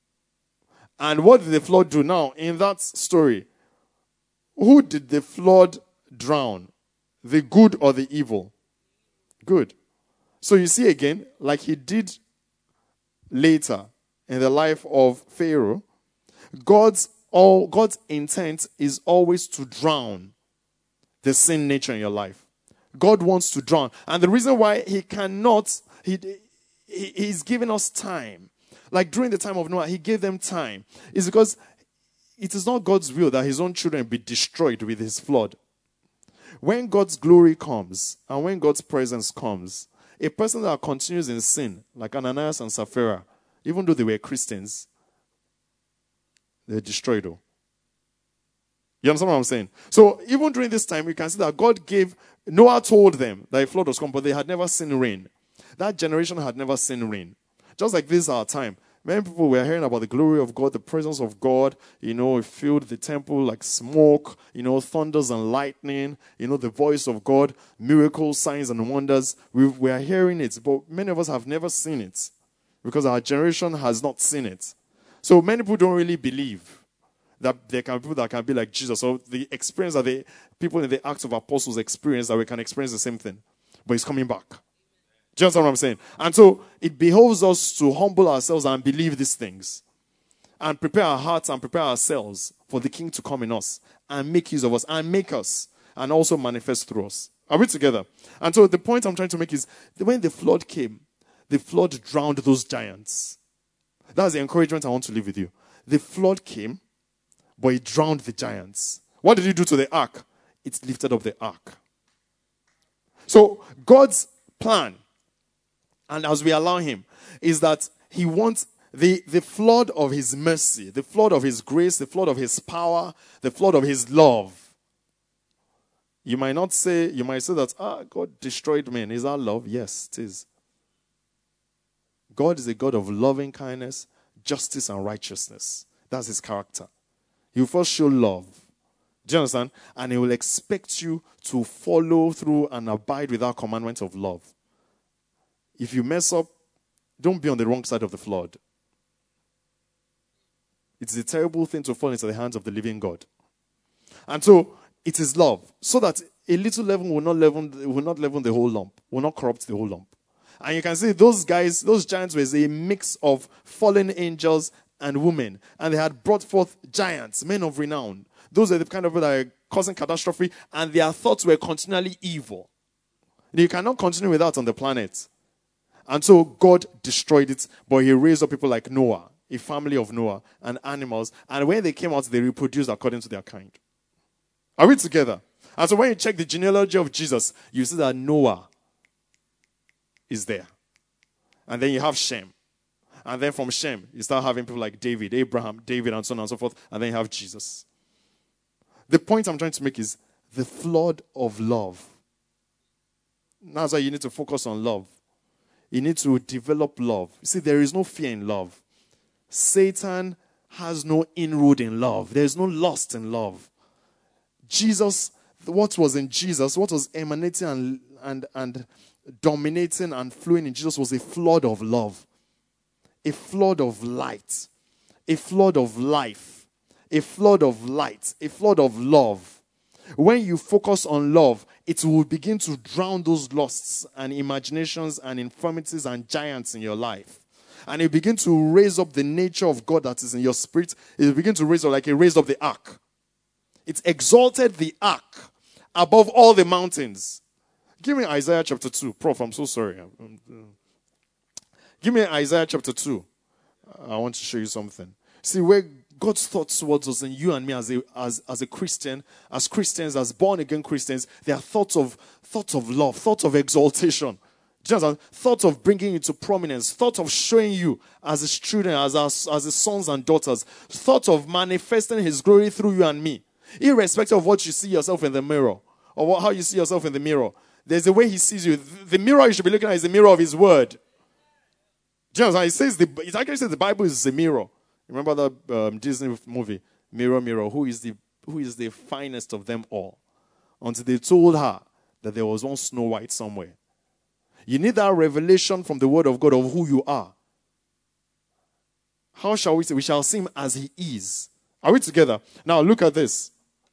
And what did the flood do? Now, in that story, who did the flood drown? The good or the evil? Good. So you see again, like he did later in the life of Pharaoh, God's intent is always to drown the sin nature in your life. God wants to drown. And the reason why he cannot, he's giving us time. Like during the time of Noah, he gave them time. It's because it is not God's will that his own children be destroyed with his flood. When God's glory comes and when God's presence comes, a person that continues in sin, like Ananias and Sapphira, even though they were Christians, they're destroyed. You understand what I'm saying? So even during this time, you can see that Noah told them that a flood was coming, but they had never seen rain. That generation had never seen rain. Just like this our time. Many people were hearing about the glory of God, the presence of God. It filled the temple like smoke, thunders and lightning, the voice of God, miracles, signs and wonders. We are hearing it, but many of us have never seen it because our generation has not seen it. So many people don't really believe that there can be people that can be like Jesus. So the experience that the people in the Acts of Apostles experience, that we can experience the same thing. But he's coming back. Do you understand what I'm saying? And so it behoves us to humble ourselves and believe these things. And prepare our hearts and prepare ourselves for the King to come in us and make use of us and make us and also manifest through us. Are we together? And so the point I'm trying to make is that when the flood came, the flood drowned those giants. That's the encouragement I want to leave with you. The flood came, but it drowned the giants. What did he do to the ark? It lifted up the ark. So God's plan, and as we allow him, is that he wants the flood of his mercy, the flood of his grace, the flood of his power, the flood of his love. You might say that, God destroyed men. Is that love? Yes, it is. God is a God of loving kindness, justice, and righteousness. That's his character. He will first show love. Do you understand? And he will expect you to follow through and abide with that commandment of love. If you mess up, don't be on the wrong side of the flood. It's a terrible thing to fall into the hands of the living God. And so, it is love. So that a little leaven will not leaven the whole lump. Will not corrupt the whole lump. And you can see those giants were a mix of fallen angels and women. And they had brought forth giants, men of renown. Those are the kind of people that are causing catastrophe. And their thoughts were continually evil. You cannot continue with that on the planet. And so God destroyed it, but he raised up people like Noah, a family of Noah, and animals. And when they came out, they reproduced according to their kind. Are we together? And so when you check the genealogy of Jesus, you see that Noah is there. And then you have Shem. And then from Shem, you start having people like David, Abraham, David, and so on and so forth. And then you have Jesus. The point I'm trying to make is the flood of love. That's why you need to focus on love. You need to develop love. You see, there is no fear in love. Satan has no inroad in love. There is no lust in love. Jesus, what was in Jesus, what was emanating and dominating and flowing in Jesus was a flood of love. A flood of light. A flood of life. A flood of light. A flood of love. When you focus on love, it will begin to drown those lusts and imaginations and infirmities and giants in your life. And it begin to raise up the nature of God that is in your spirit. It will begin to raise up like it raised up the ark. It exalted the ark above all the mountains. Give me Isaiah chapter 2. Prof, I'm so sorry. Give me Isaiah chapter 2. I want to show you something. See, where God's thoughts towards us and you and me as a Christian, as Christians, as born-again Christians, they are thoughts of love, thoughts of exaltation. Do you understand? Thoughts of bringing you to prominence, thoughts of showing you as his children, as his sons and daughters, thoughts of manifesting his glory through you and me. Irrespective of what you see yourself in the mirror, or how you see yourself in the mirror. There's a way he sees you. The mirror you should be looking at is the mirror of his word. Do you understand? It actually says the Bible is a mirror. Remember that Disney movie, Mirror, Mirror, who is the finest of them all? Until they told her that there was one Snow White somewhere. You need that revelation from the word of God of who you are. How shall we say? We shall see him as he is. Are we together? Now look at this.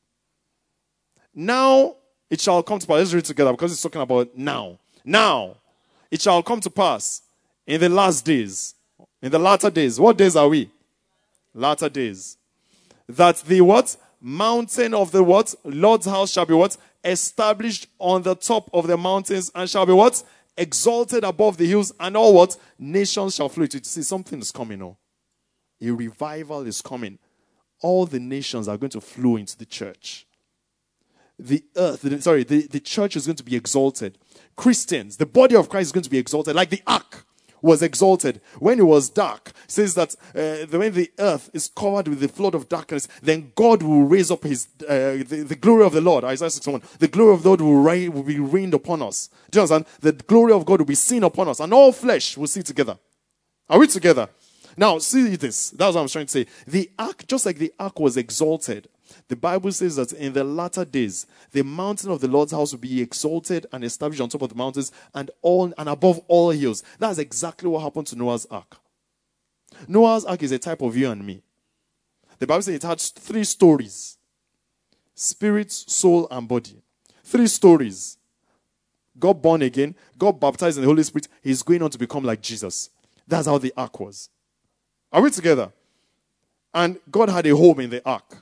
Now it shall come to pass. Let's read together because it's talking about now. Now it shall come to pass in the last days, in the latter days. What days are we? Latter days. That the what? Mountain of the what? Lord's house shall be what? Established on the top of the mountains and shall be what? Exalted above the hills, and all what? Nations shall flow to it. See, something is coming now. A revival is coming. All the nations are going to flow into the church. The church is going to be exalted. Christians, the body of Christ is going to be exalted, like the ark was exalted. When it was dark, it says that when the earth is covered with the flood of darkness, then God will raise up his the glory of the Lord. Isaiah 61. The glory of the Lord will be rained upon us. Do you understand? The glory of God will be seen upon us, and all flesh will see together. Are we together? Now, see this. That's what I'm trying to say. The ark, just like the ark was exalted, the Bible says that in the latter days, the mountain of the Lord's house will be exalted and established on top of the mountains and above all hills. That's exactly what happened to Noah's ark. Noah's ark is a type of you and me. The Bible says it had 3 stories. Spirit, soul, and body. 3 stories. God born again, God baptized in the Holy Spirit. He's going on to become like Jesus. That's how the ark was. Are we together? And God had a home in the ark.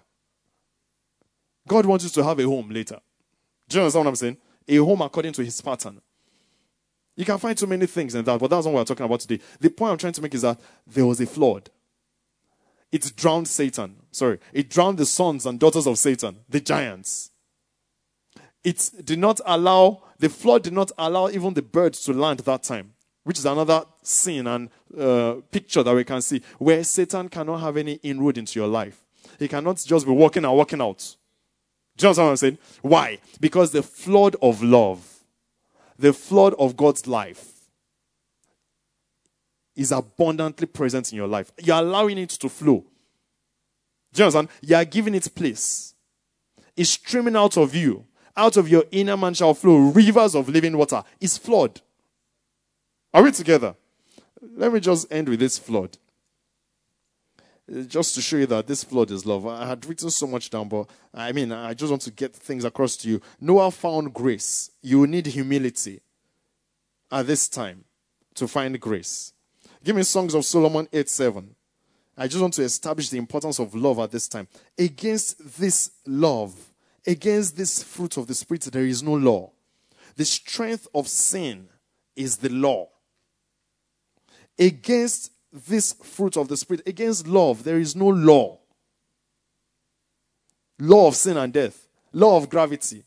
God wants you to have a home later. Do you understand what I'm saying? A home according to his pattern. You can find so many things in that, but that's not what we're talking about today. The point I'm trying to make is that there was a flood. It drowned Satan. It drowned the sons and daughters of Satan, the giants. The flood did not allow even the birds to land that time, which is another scene and picture that we can see where Satan cannot have any inroad into your life. He cannot just be walking and walking out. Do you understand what I'm saying? Why? Because the flood of love, the flood of God's life is abundantly present in your life. You're allowing it to flow. Do you understand? You are giving it place. It's streaming out of you. Out of your inner man shall flow rivers of living water. It's flood. Are we together? Let me just end with this flood. Just to show you that this flood is love. I had written so much down, but I just want to get things across to you. Noah found grace. You need humility at this time to find grace. Give me Songs of Solomon 8:7. I just want to establish the importance of love at this time. Against this love, against this fruit of the Spirit, there is no law. The strength of sin is the law. Against this fruit of the Spirit, against love, there is no law. Law of sin and death. Law of gravity.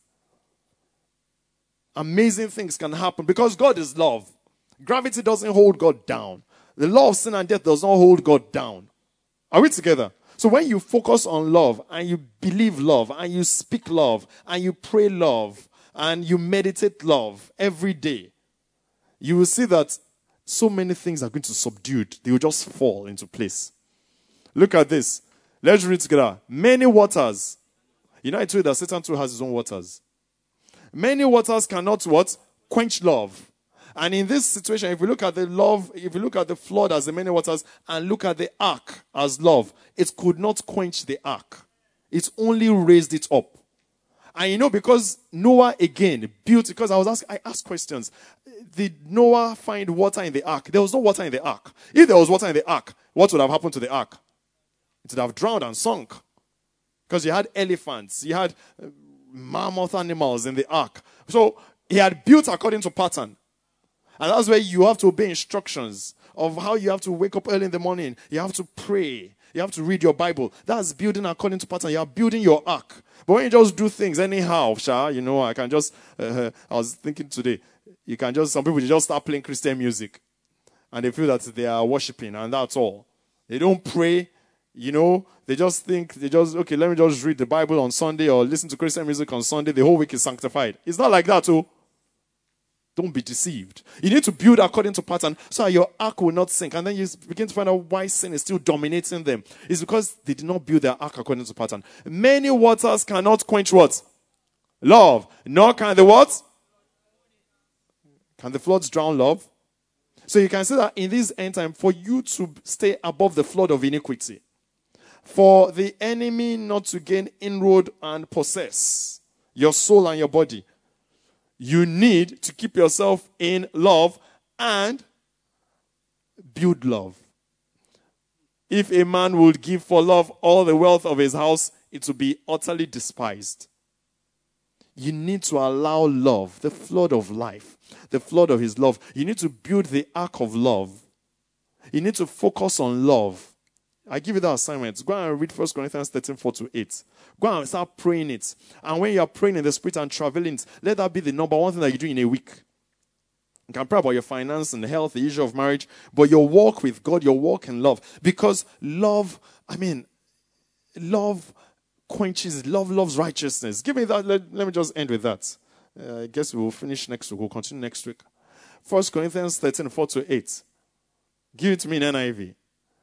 Amazing things can happen because God is love. Gravity doesn't hold God down. The law of sin and death does not hold God down. Are we together? So when you focus on love and you believe love and you speak love and you pray love and you meditate love every day, you will see that so many things are going to subdue. They will just fall into place. Look at this. Let's read together. Many waters. You know I told you that Satan too has his own waters. Many waters cannot what? Quench love. And in this situation, if we look at the love, if we look at the flood as the many waters and look at the ark as love, it could not quench the ark. It only raised it up. And you know, because Noah again built, because I asked questions. Did Noah find water in the ark? There was no water in the ark. If there was water in the ark, what would have happened to the ark? It would have drowned and sunk. Because you had elephants, you had mammoth animals in the ark. So he had built according to pattern. And that's where you have to obey instructions of how you have to wake up early in the morning. You have to pray. You have to read your Bible. That's building according to pattern. You are building your ark. But when you just do things anyhow, I can just, I was thinking today, some people just start playing Christian music. And they feel that they are worshiping and that's all. They don't pray, they just think, okay, let me just read the Bible on Sunday or listen to Christian music on Sunday. The whole week is sanctified. It's not like that, too. Don't be deceived. You need to build according to pattern so your ark will not sink. And then you begin to find out why sin is still dominating them. It's because they did not build their ark according to pattern. Many waters cannot quench what? Love. Nor can the what? Can the floods drown love? So you can see that in this end time, for you to stay above the flood of iniquity, for the enemy not to gain inroad and possess your soul and your body, you need to keep yourself in love and build love. If a man would give for love all the wealth of his house, it will be utterly despised. You need to allow love, the flood of life, the flood of his love. You need to build the ark of love. You need to focus on love. I give you that assignment. Go and read 1 Corinthians 13, 4-8. Go and start praying it. And when you are praying in the Spirit and traveling, let that be the number one thing that you do in a week. You can pray about your finance and health, the issue of marriage, but your walk with God, your walk in love. Because love quenches, love loves righteousness. Give me that. Let me just end with that. I guess we'll finish next week. We'll continue next week. 1 Corinthians 13, 4-8. Give it to me in NIV.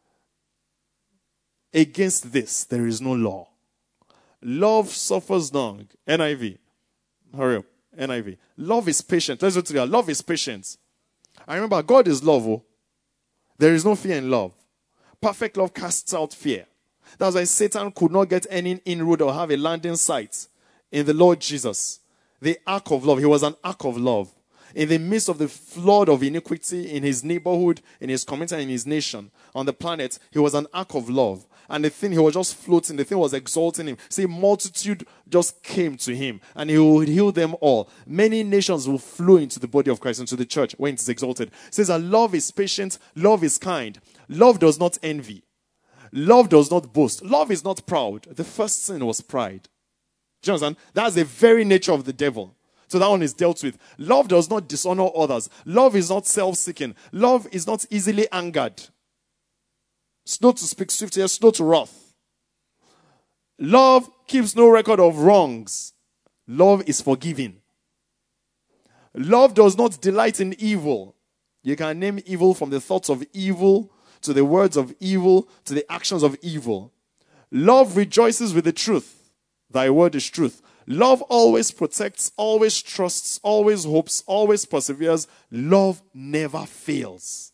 Against this, there is no law. Love suffers long. NIV. Hurry up. NIV. Love is patient. Let's go together. Love is patient. I remember God is love. Oh. There is no fear in love. Perfect love casts out fear. That's why Satan could not get any inroad or have a landing site in the Lord Jesus. The ark of love. He was an ark of love. In the midst of the flood of iniquity in his neighborhood, in his community, and in his nation, on the planet, he was an ark of love. And the thing, he was just floating. The thing was exalting him. See, multitude just came to him, and he will heal them all. Many nations will flow into the body of Christ, into the church, when it is exalted. It says that love is patient, love is kind. Love does not envy. Love does not boast. Love is not proud. The first sin was pride. Do you understand? That's the very nature of the devil. So that one is dealt with. Love does not dishonor others. Love is not self-seeking. Love is not easily angered. Slow to speak, swift to hear, slow to wrath. Love keeps no record of wrongs. Love is forgiving. Love does not delight in evil. You can name evil from the thoughts of evil to the words of evil to the actions of evil. Love rejoices with the truth. Thy word is truth. Love always protects, always trusts, always hopes, always perseveres. Love never fails.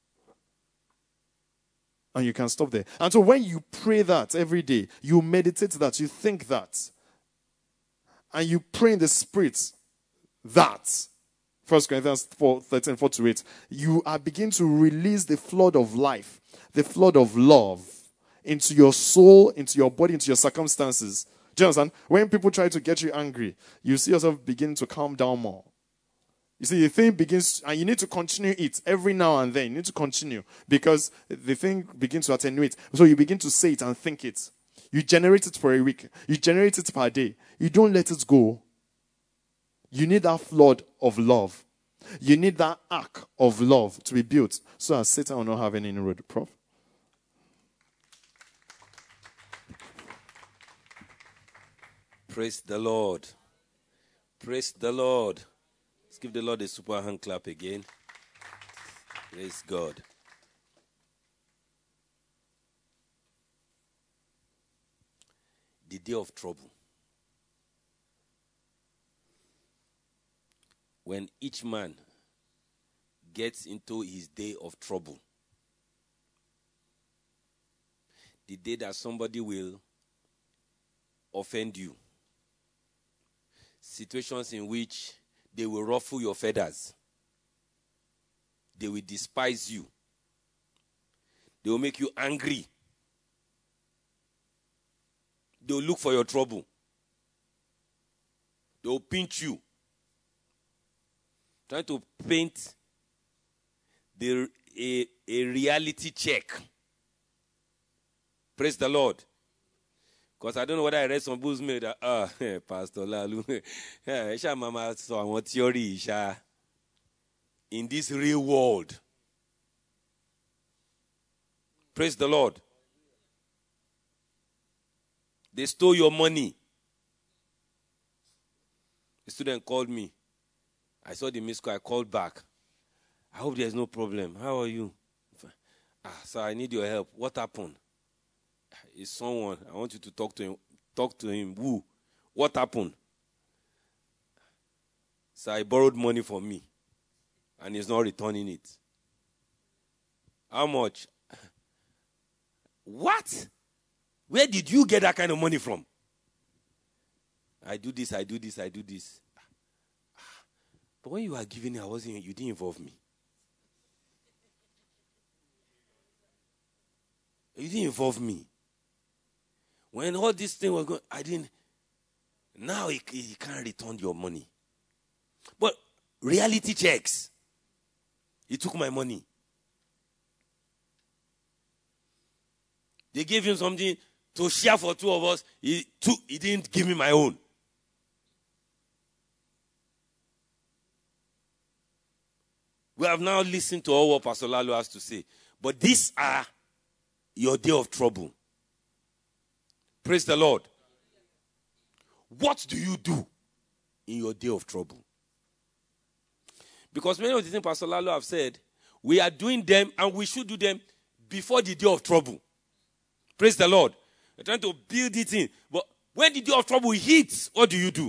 And you can stop there. And so when you pray that every day, you meditate that, you think that, and you pray in the Spirit that, 1 Corinthians 13, 4-8, you are beginning to release the flood of life, the flood of love into your soul, into your body, into your circumstances. Do you understand? When people try to get you angry, you see yourself beginning to calm down more. You see, the thing begins, and you need to continue it every now and then. You need to continue because the thing begins to attenuate. So you begin to say it and think it. You generate it for a week. You generate it per day. You don't let it go. You need that flood of love. You need that ark of love to be built so that Satan will not have any inroad. Prof? Praise the Lord. Praise the Lord. Let's give the Lord a super hand clap again. Praise God. The day of trouble. When each man gets into his day of trouble, the day that somebody will offend you, situations in which they will ruffle your feathers, they will despise you, they will make you angry, they will look for your trouble, they will pinch you, trying to paint a reality check. Praise the Lord. Because I don't know whether I read some books made that, Pastor Lalu, Mama saw what theory in this real world. Praise the Lord. They stole your money. A student called me. I saw the missed call. I called back. I hope there's no problem. How are you? Sir, I need your help. What happened? It's someone. I want you to talk to him. Talk to him. Who? What happened? So I borrowed money from me. And he's not returning it. How much? What? Where did you get that kind of money from? I do this. But when you were giving it, you didn't involve me. You didn't involve me. When all this thing was going, I didn't. Now he can't return your money. But reality checks. He took my money. They gave him something to share for two of us. He didn't give me my own. We have now listened to all what Pastor Lalo has to say. But these are your day of trouble. Praise the Lord. What do you do in your day of trouble? Because many of the things Pastor Lalo have said, we are doing them and we should do them before the day of trouble. Praise the Lord. We're trying to build it in. But when the day of trouble hits, what do you do?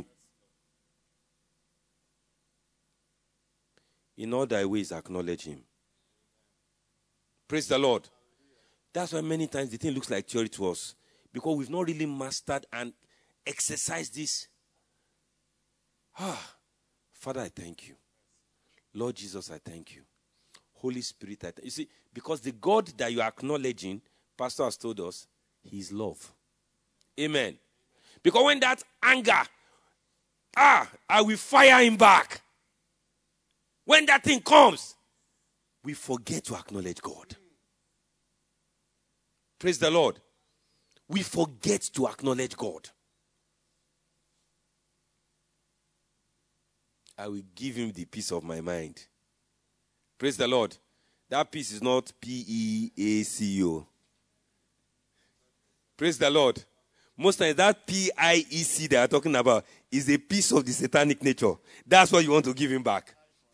In all thy ways, acknowledge him. Praise the Lord. That's why many times the thing looks like theory to us. Because we've not really mastered and exercised this. Father, I thank you. Lord Jesus, I thank you. Holy Spirit, I thank you. You see, because the God that you are acknowledging, Pastor has told us, he is love. Amen. Because when that anger, I will fire him back. When that thing comes, we forget to acknowledge God. Praise the Lord. We forget to acknowledge God. I will give him the peace of my mind. Praise the Lord. That peace is not P-E-A-C-O. Praise the Lord. Most times that P-I-E-C they are talking about is a piece of the satanic nature. That's what you want to give him back.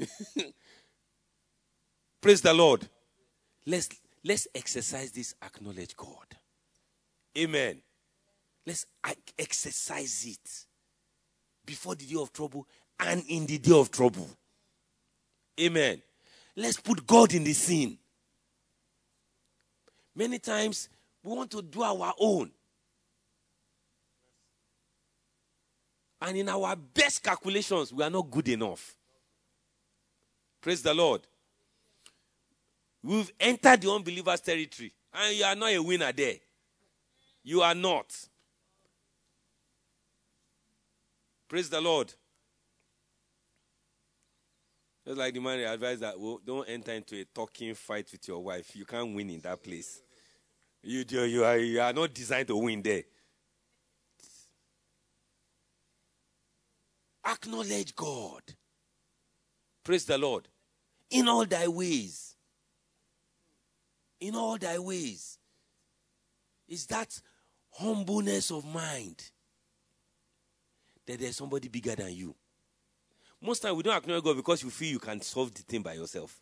Praise the Lord. Let's exercise this, acknowledge God. Amen. Let's exercise it before the day of trouble and in the day of trouble. Amen. Let's put God in the scene. Many times we want to do our own. And in our best calculations, we are not good enough. Praise the Lord. We've entered the unbeliever's territory. And you are not a winner there. You are not. Praise the Lord. Just like the man advised that, well, don't enter into a talking fight with your wife. You can't win in that place. You are not designed to win there. Acknowledge God. Praise the Lord. In all thy ways. In all thy ways. Is that humbleness of mind that there's somebody bigger than you. Most times we don't acknowledge God because you feel you can solve the thing by yourself.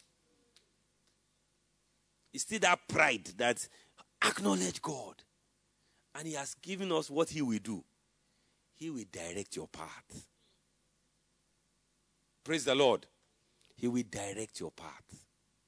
It's still that pride that acknowledge God. And he has given us what he will do. He will direct your path. Praise the Lord. He will direct your path.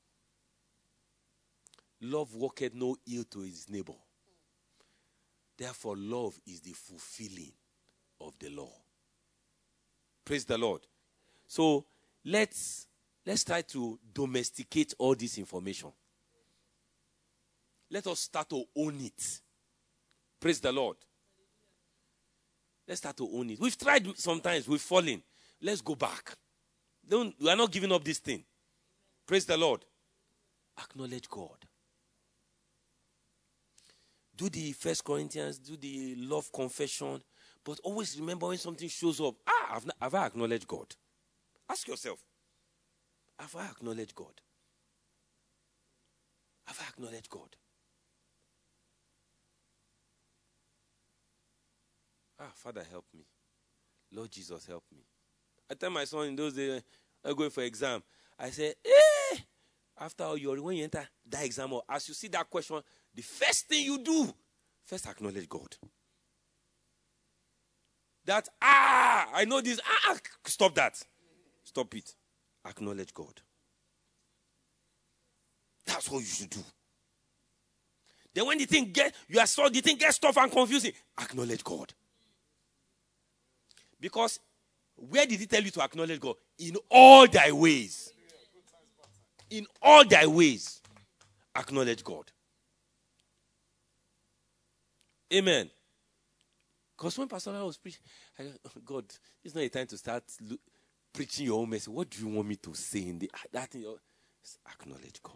Love worketh no ill to his neighbor. Therefore, love is the fulfilling of the law. Praise the Lord. So, let's try to domesticate all this information. Let us start to own it. Praise the Lord. Let's start to own it. We've tried sometimes, we've fallen. Let's go back. We are not giving up this thing. Praise the Lord. Acknowledge God. Do the 1 Corinthians, do the love confession. But always remember when something shows up. Have I acknowledged God? Ask yourself. Have I acknowledged God? Have I acknowledged God? Father, help me. Lord Jesus, help me. I tell my son in those days, I'm going for exam. I say, after all, when you enter that exam, or as you see that question, the first thing you do, first acknowledge God. That, I know this, stop that. Stop it. Acknowledge God. That's what you should do. Then when the thing gets tough and confusing, acknowledge God. Because where did he tell you to acknowledge God? In all thy ways. In all thy ways, acknowledge God. Amen. Because when Pastor was preaching, God, it's not a time to start preaching your own message. What do you want me to say in that thing? Acknowledge God.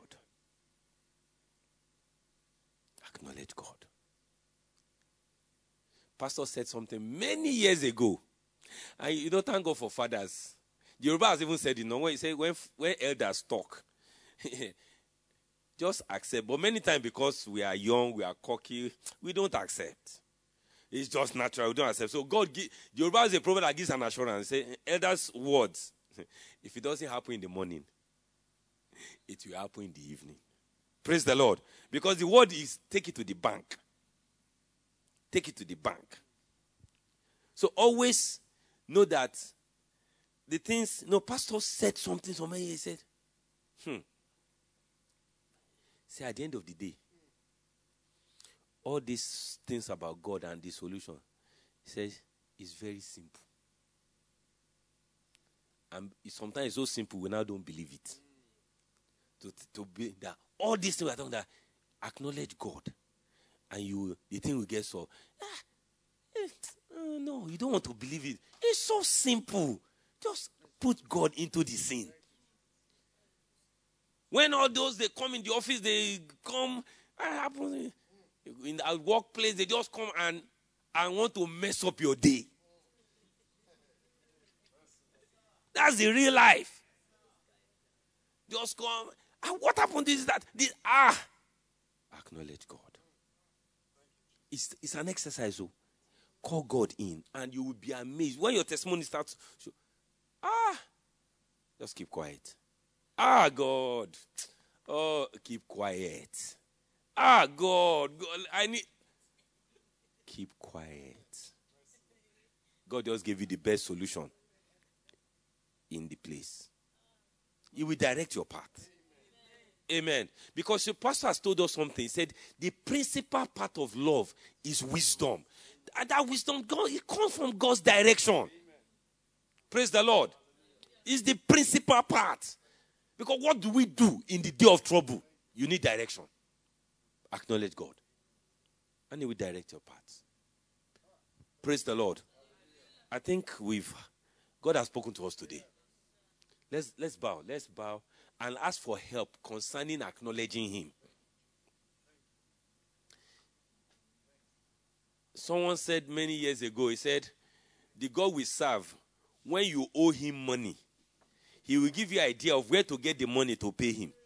Acknowledge God. Pastor said something many years ago. And you don't thank God for fathers. The Yoruba has even said, when he said when elders talk, just accept. But many times because we are young, we are cocky, we don't accept. It's just natural. We don't accept. So God, the Yoruba is a proverb that gives an assurance. Say, elders' words, if it doesn't happen in the morning, it will happen in the evening. Praise the Lord. Because the word is take it to the bank. Take it to the bank. So always know that the things, pastor said something, somebody said, See, at the end of the day, all these things about God and the solution, he says, it's very simple. And sometimes it's so simple, we now don't believe it. To be that all these things we're talking about, acknowledge God, and the thing will get solved. No, you don't want to believe it. It's so simple. Just put God into the scene. When all those, they come in the office, they come, in our workplace, they just come and want to mess up your day. That's the real life. Just come, what happened is that, acknowledge God. It's an exercise, so call God in, and you will be amazed. When your testimony starts, just keep quiet. God. Oh, keep quiet. God, I need. Keep quiet. God just gave you the best solution in the place. He will direct your path. Amen. Because the pastor has told us something. He said, the principal part of love is wisdom. And that wisdom, it comes from God's direction. Amen. Praise the Lord. It's the principal part. Because what do we do in the day of trouble? You need direction. Acknowledge God. And He will direct your paths. Praise the Lord. I think God has spoken to us today. Let's bow and ask for help concerning acknowledging him. Someone said many years ago, he said, the God we serve, when you owe him money, he will give you an idea of where to get the money to pay him.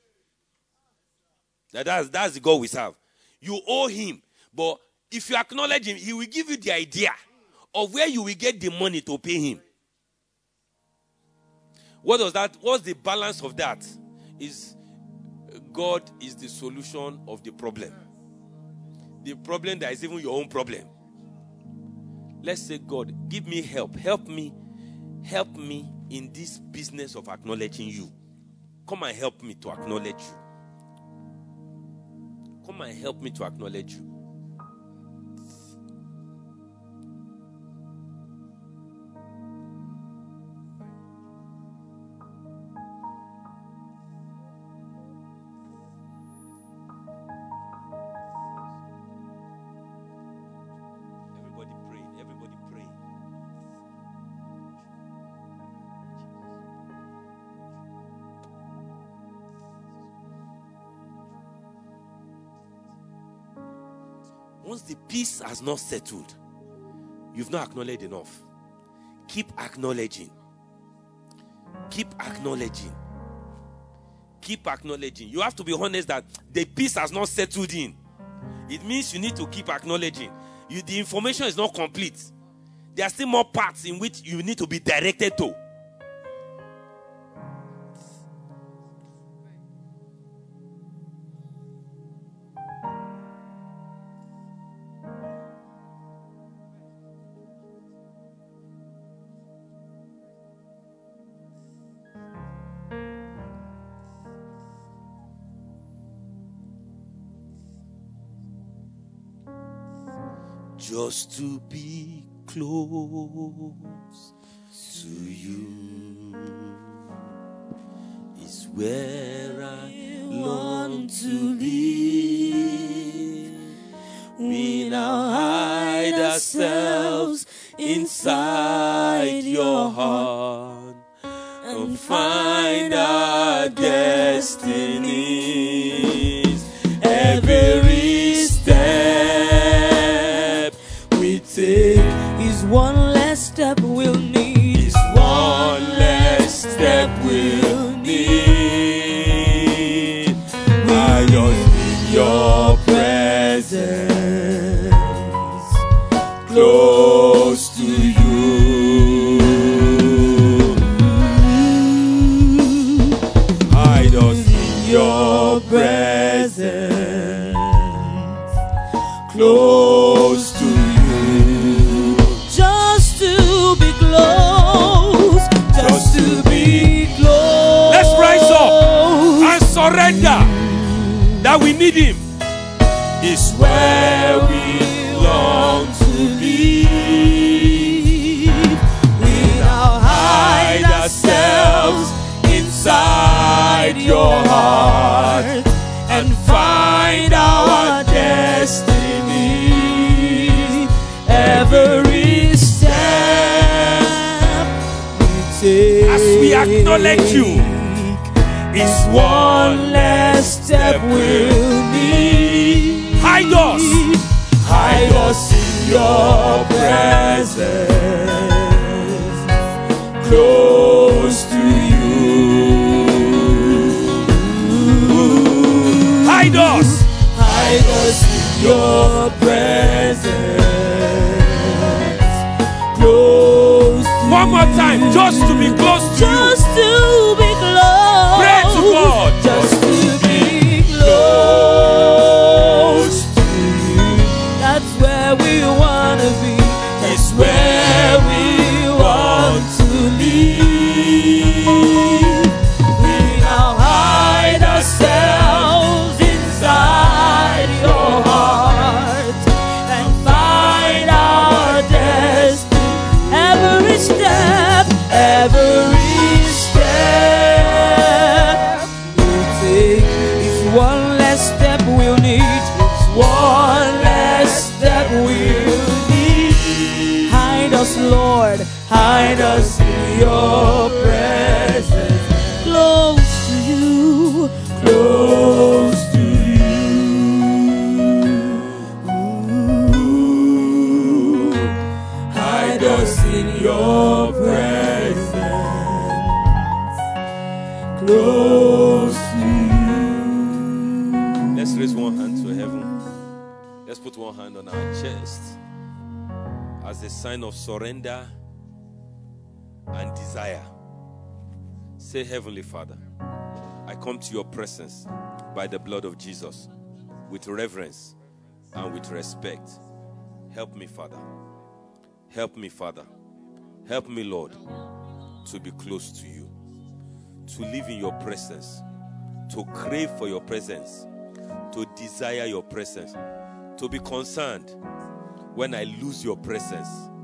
That's the God we serve. You owe him, but if you acknowledge him, he will give you the idea of where you will get the money to pay him. What's the balance of that? Is God is the solution of the problem. The problem that is even your own problem. Let's say, God, give me help. Help me in this business of acknowledging you. Come and help me to acknowledge you. Come and help me to acknowledge you. Everybody pray. Once the peace has not settled, you've not acknowledged enough. Keep acknowledging. Keep acknowledging. Keep acknowledging. You have to be honest that the peace has not settled in. It means you need to keep acknowledging. The information is not complete. There are still more parts in which you need to be directed to. Just to be close to you is where I long to be. We now hide ourselves inside your heart and find our destinies. Every step we take is one less step we'll need. Is one less step we'll need. I just need your presence close to you. I just need your presence close to you. Just to be close. Just to be close. Let's rise up and surrender that we need him. Is where we long to be. We now hide ourselves inside your heart and find our destiny. Every step we take, as we acknowledge you, is one less step we'll need. Hide us in your presence, close to you. Hide us in your presence, close to you. One more time, just to be close to you. Just to be close. Pray to God. Just to be close to you. That's where we want to be. That's where we want to live. We now hide ourselves inside your heart and find our destiny. Every step we take is one less step we'll need. It's one less step we'll need. Hide us, Lord, hide us in your presence. close to you, close to you. Ooh, hide us in your presence, close to you. Let's raise one hand to heaven. Let's put one hand on our chest as a sign of surrender and desire. Say, Heavenly Father, I come to your presence by the blood of Jesus with reverence and with respect. Help me, Father. Help me, Father. Help me, Lord, to be close to you, to live in your presence, to crave for your presence, to desire your presence, to be concerned when I lose your presence,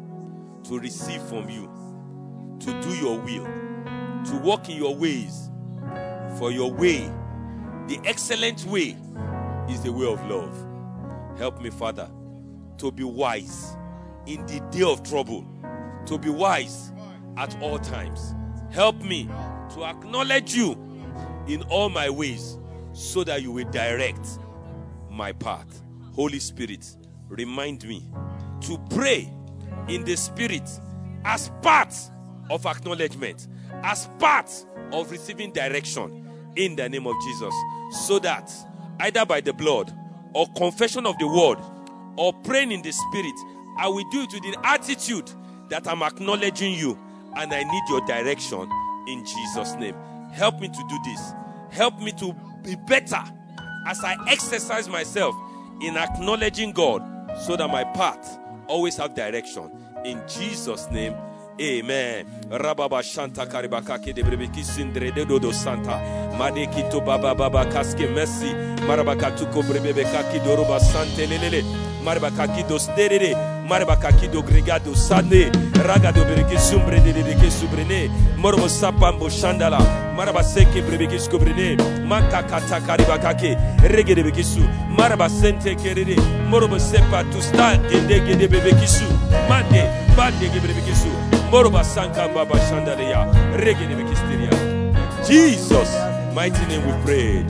to receive from you, to do your will, to walk in your ways. For your way, the excellent way, is the way of love. Help me, Father, to be wise in the day of trouble, to be wise at all times. Help me to acknowledge you in all my ways so that you will direct my path. Holy Spirit, remind me to pray in the Spirit as part of acknowledgement, as part of receiving direction in the name of Jesus, so that either by the blood or confession of the word or praying in the Spirit, I will do it with the attitude that I'm acknowledging you and I need your direction in Jesus' name. Help me to do this. Help me to be better as I exercise myself in acknowledging God, so that my path always have direction. In Jesus' name, amen. Rababa Shanta Karibakake de Brebeki Sindre de Dodo Santa. Madeki to Baba Baba Kaske Messi. Marabakatuko Brebekaki Doroba Sante Lele. Marabakaki do Sterere. Marabakaki do Gregado Sande. Ragado Bereki Sumbre de Reke Subrene. Morbo Sapambo Shandala. Marabaseke Brebeki Skobrene. Makakata Karibakake. Regede Bekisu. Marabasente Kerere. Morbo Sepa to start de Bebekisu. Mande. Bande Gebrebekisu. Moroba Sanka Baba Shandaleya. Regede Bekisteria. Jesus, mighty name we prayed.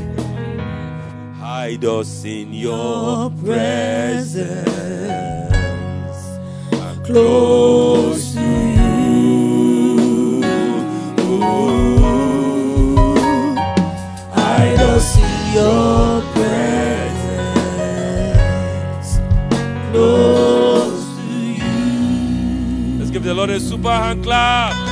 Hide us in your presence, Close to you. Ooh, hide us in your presence, close to you. Let's give the Lord a super hand clap.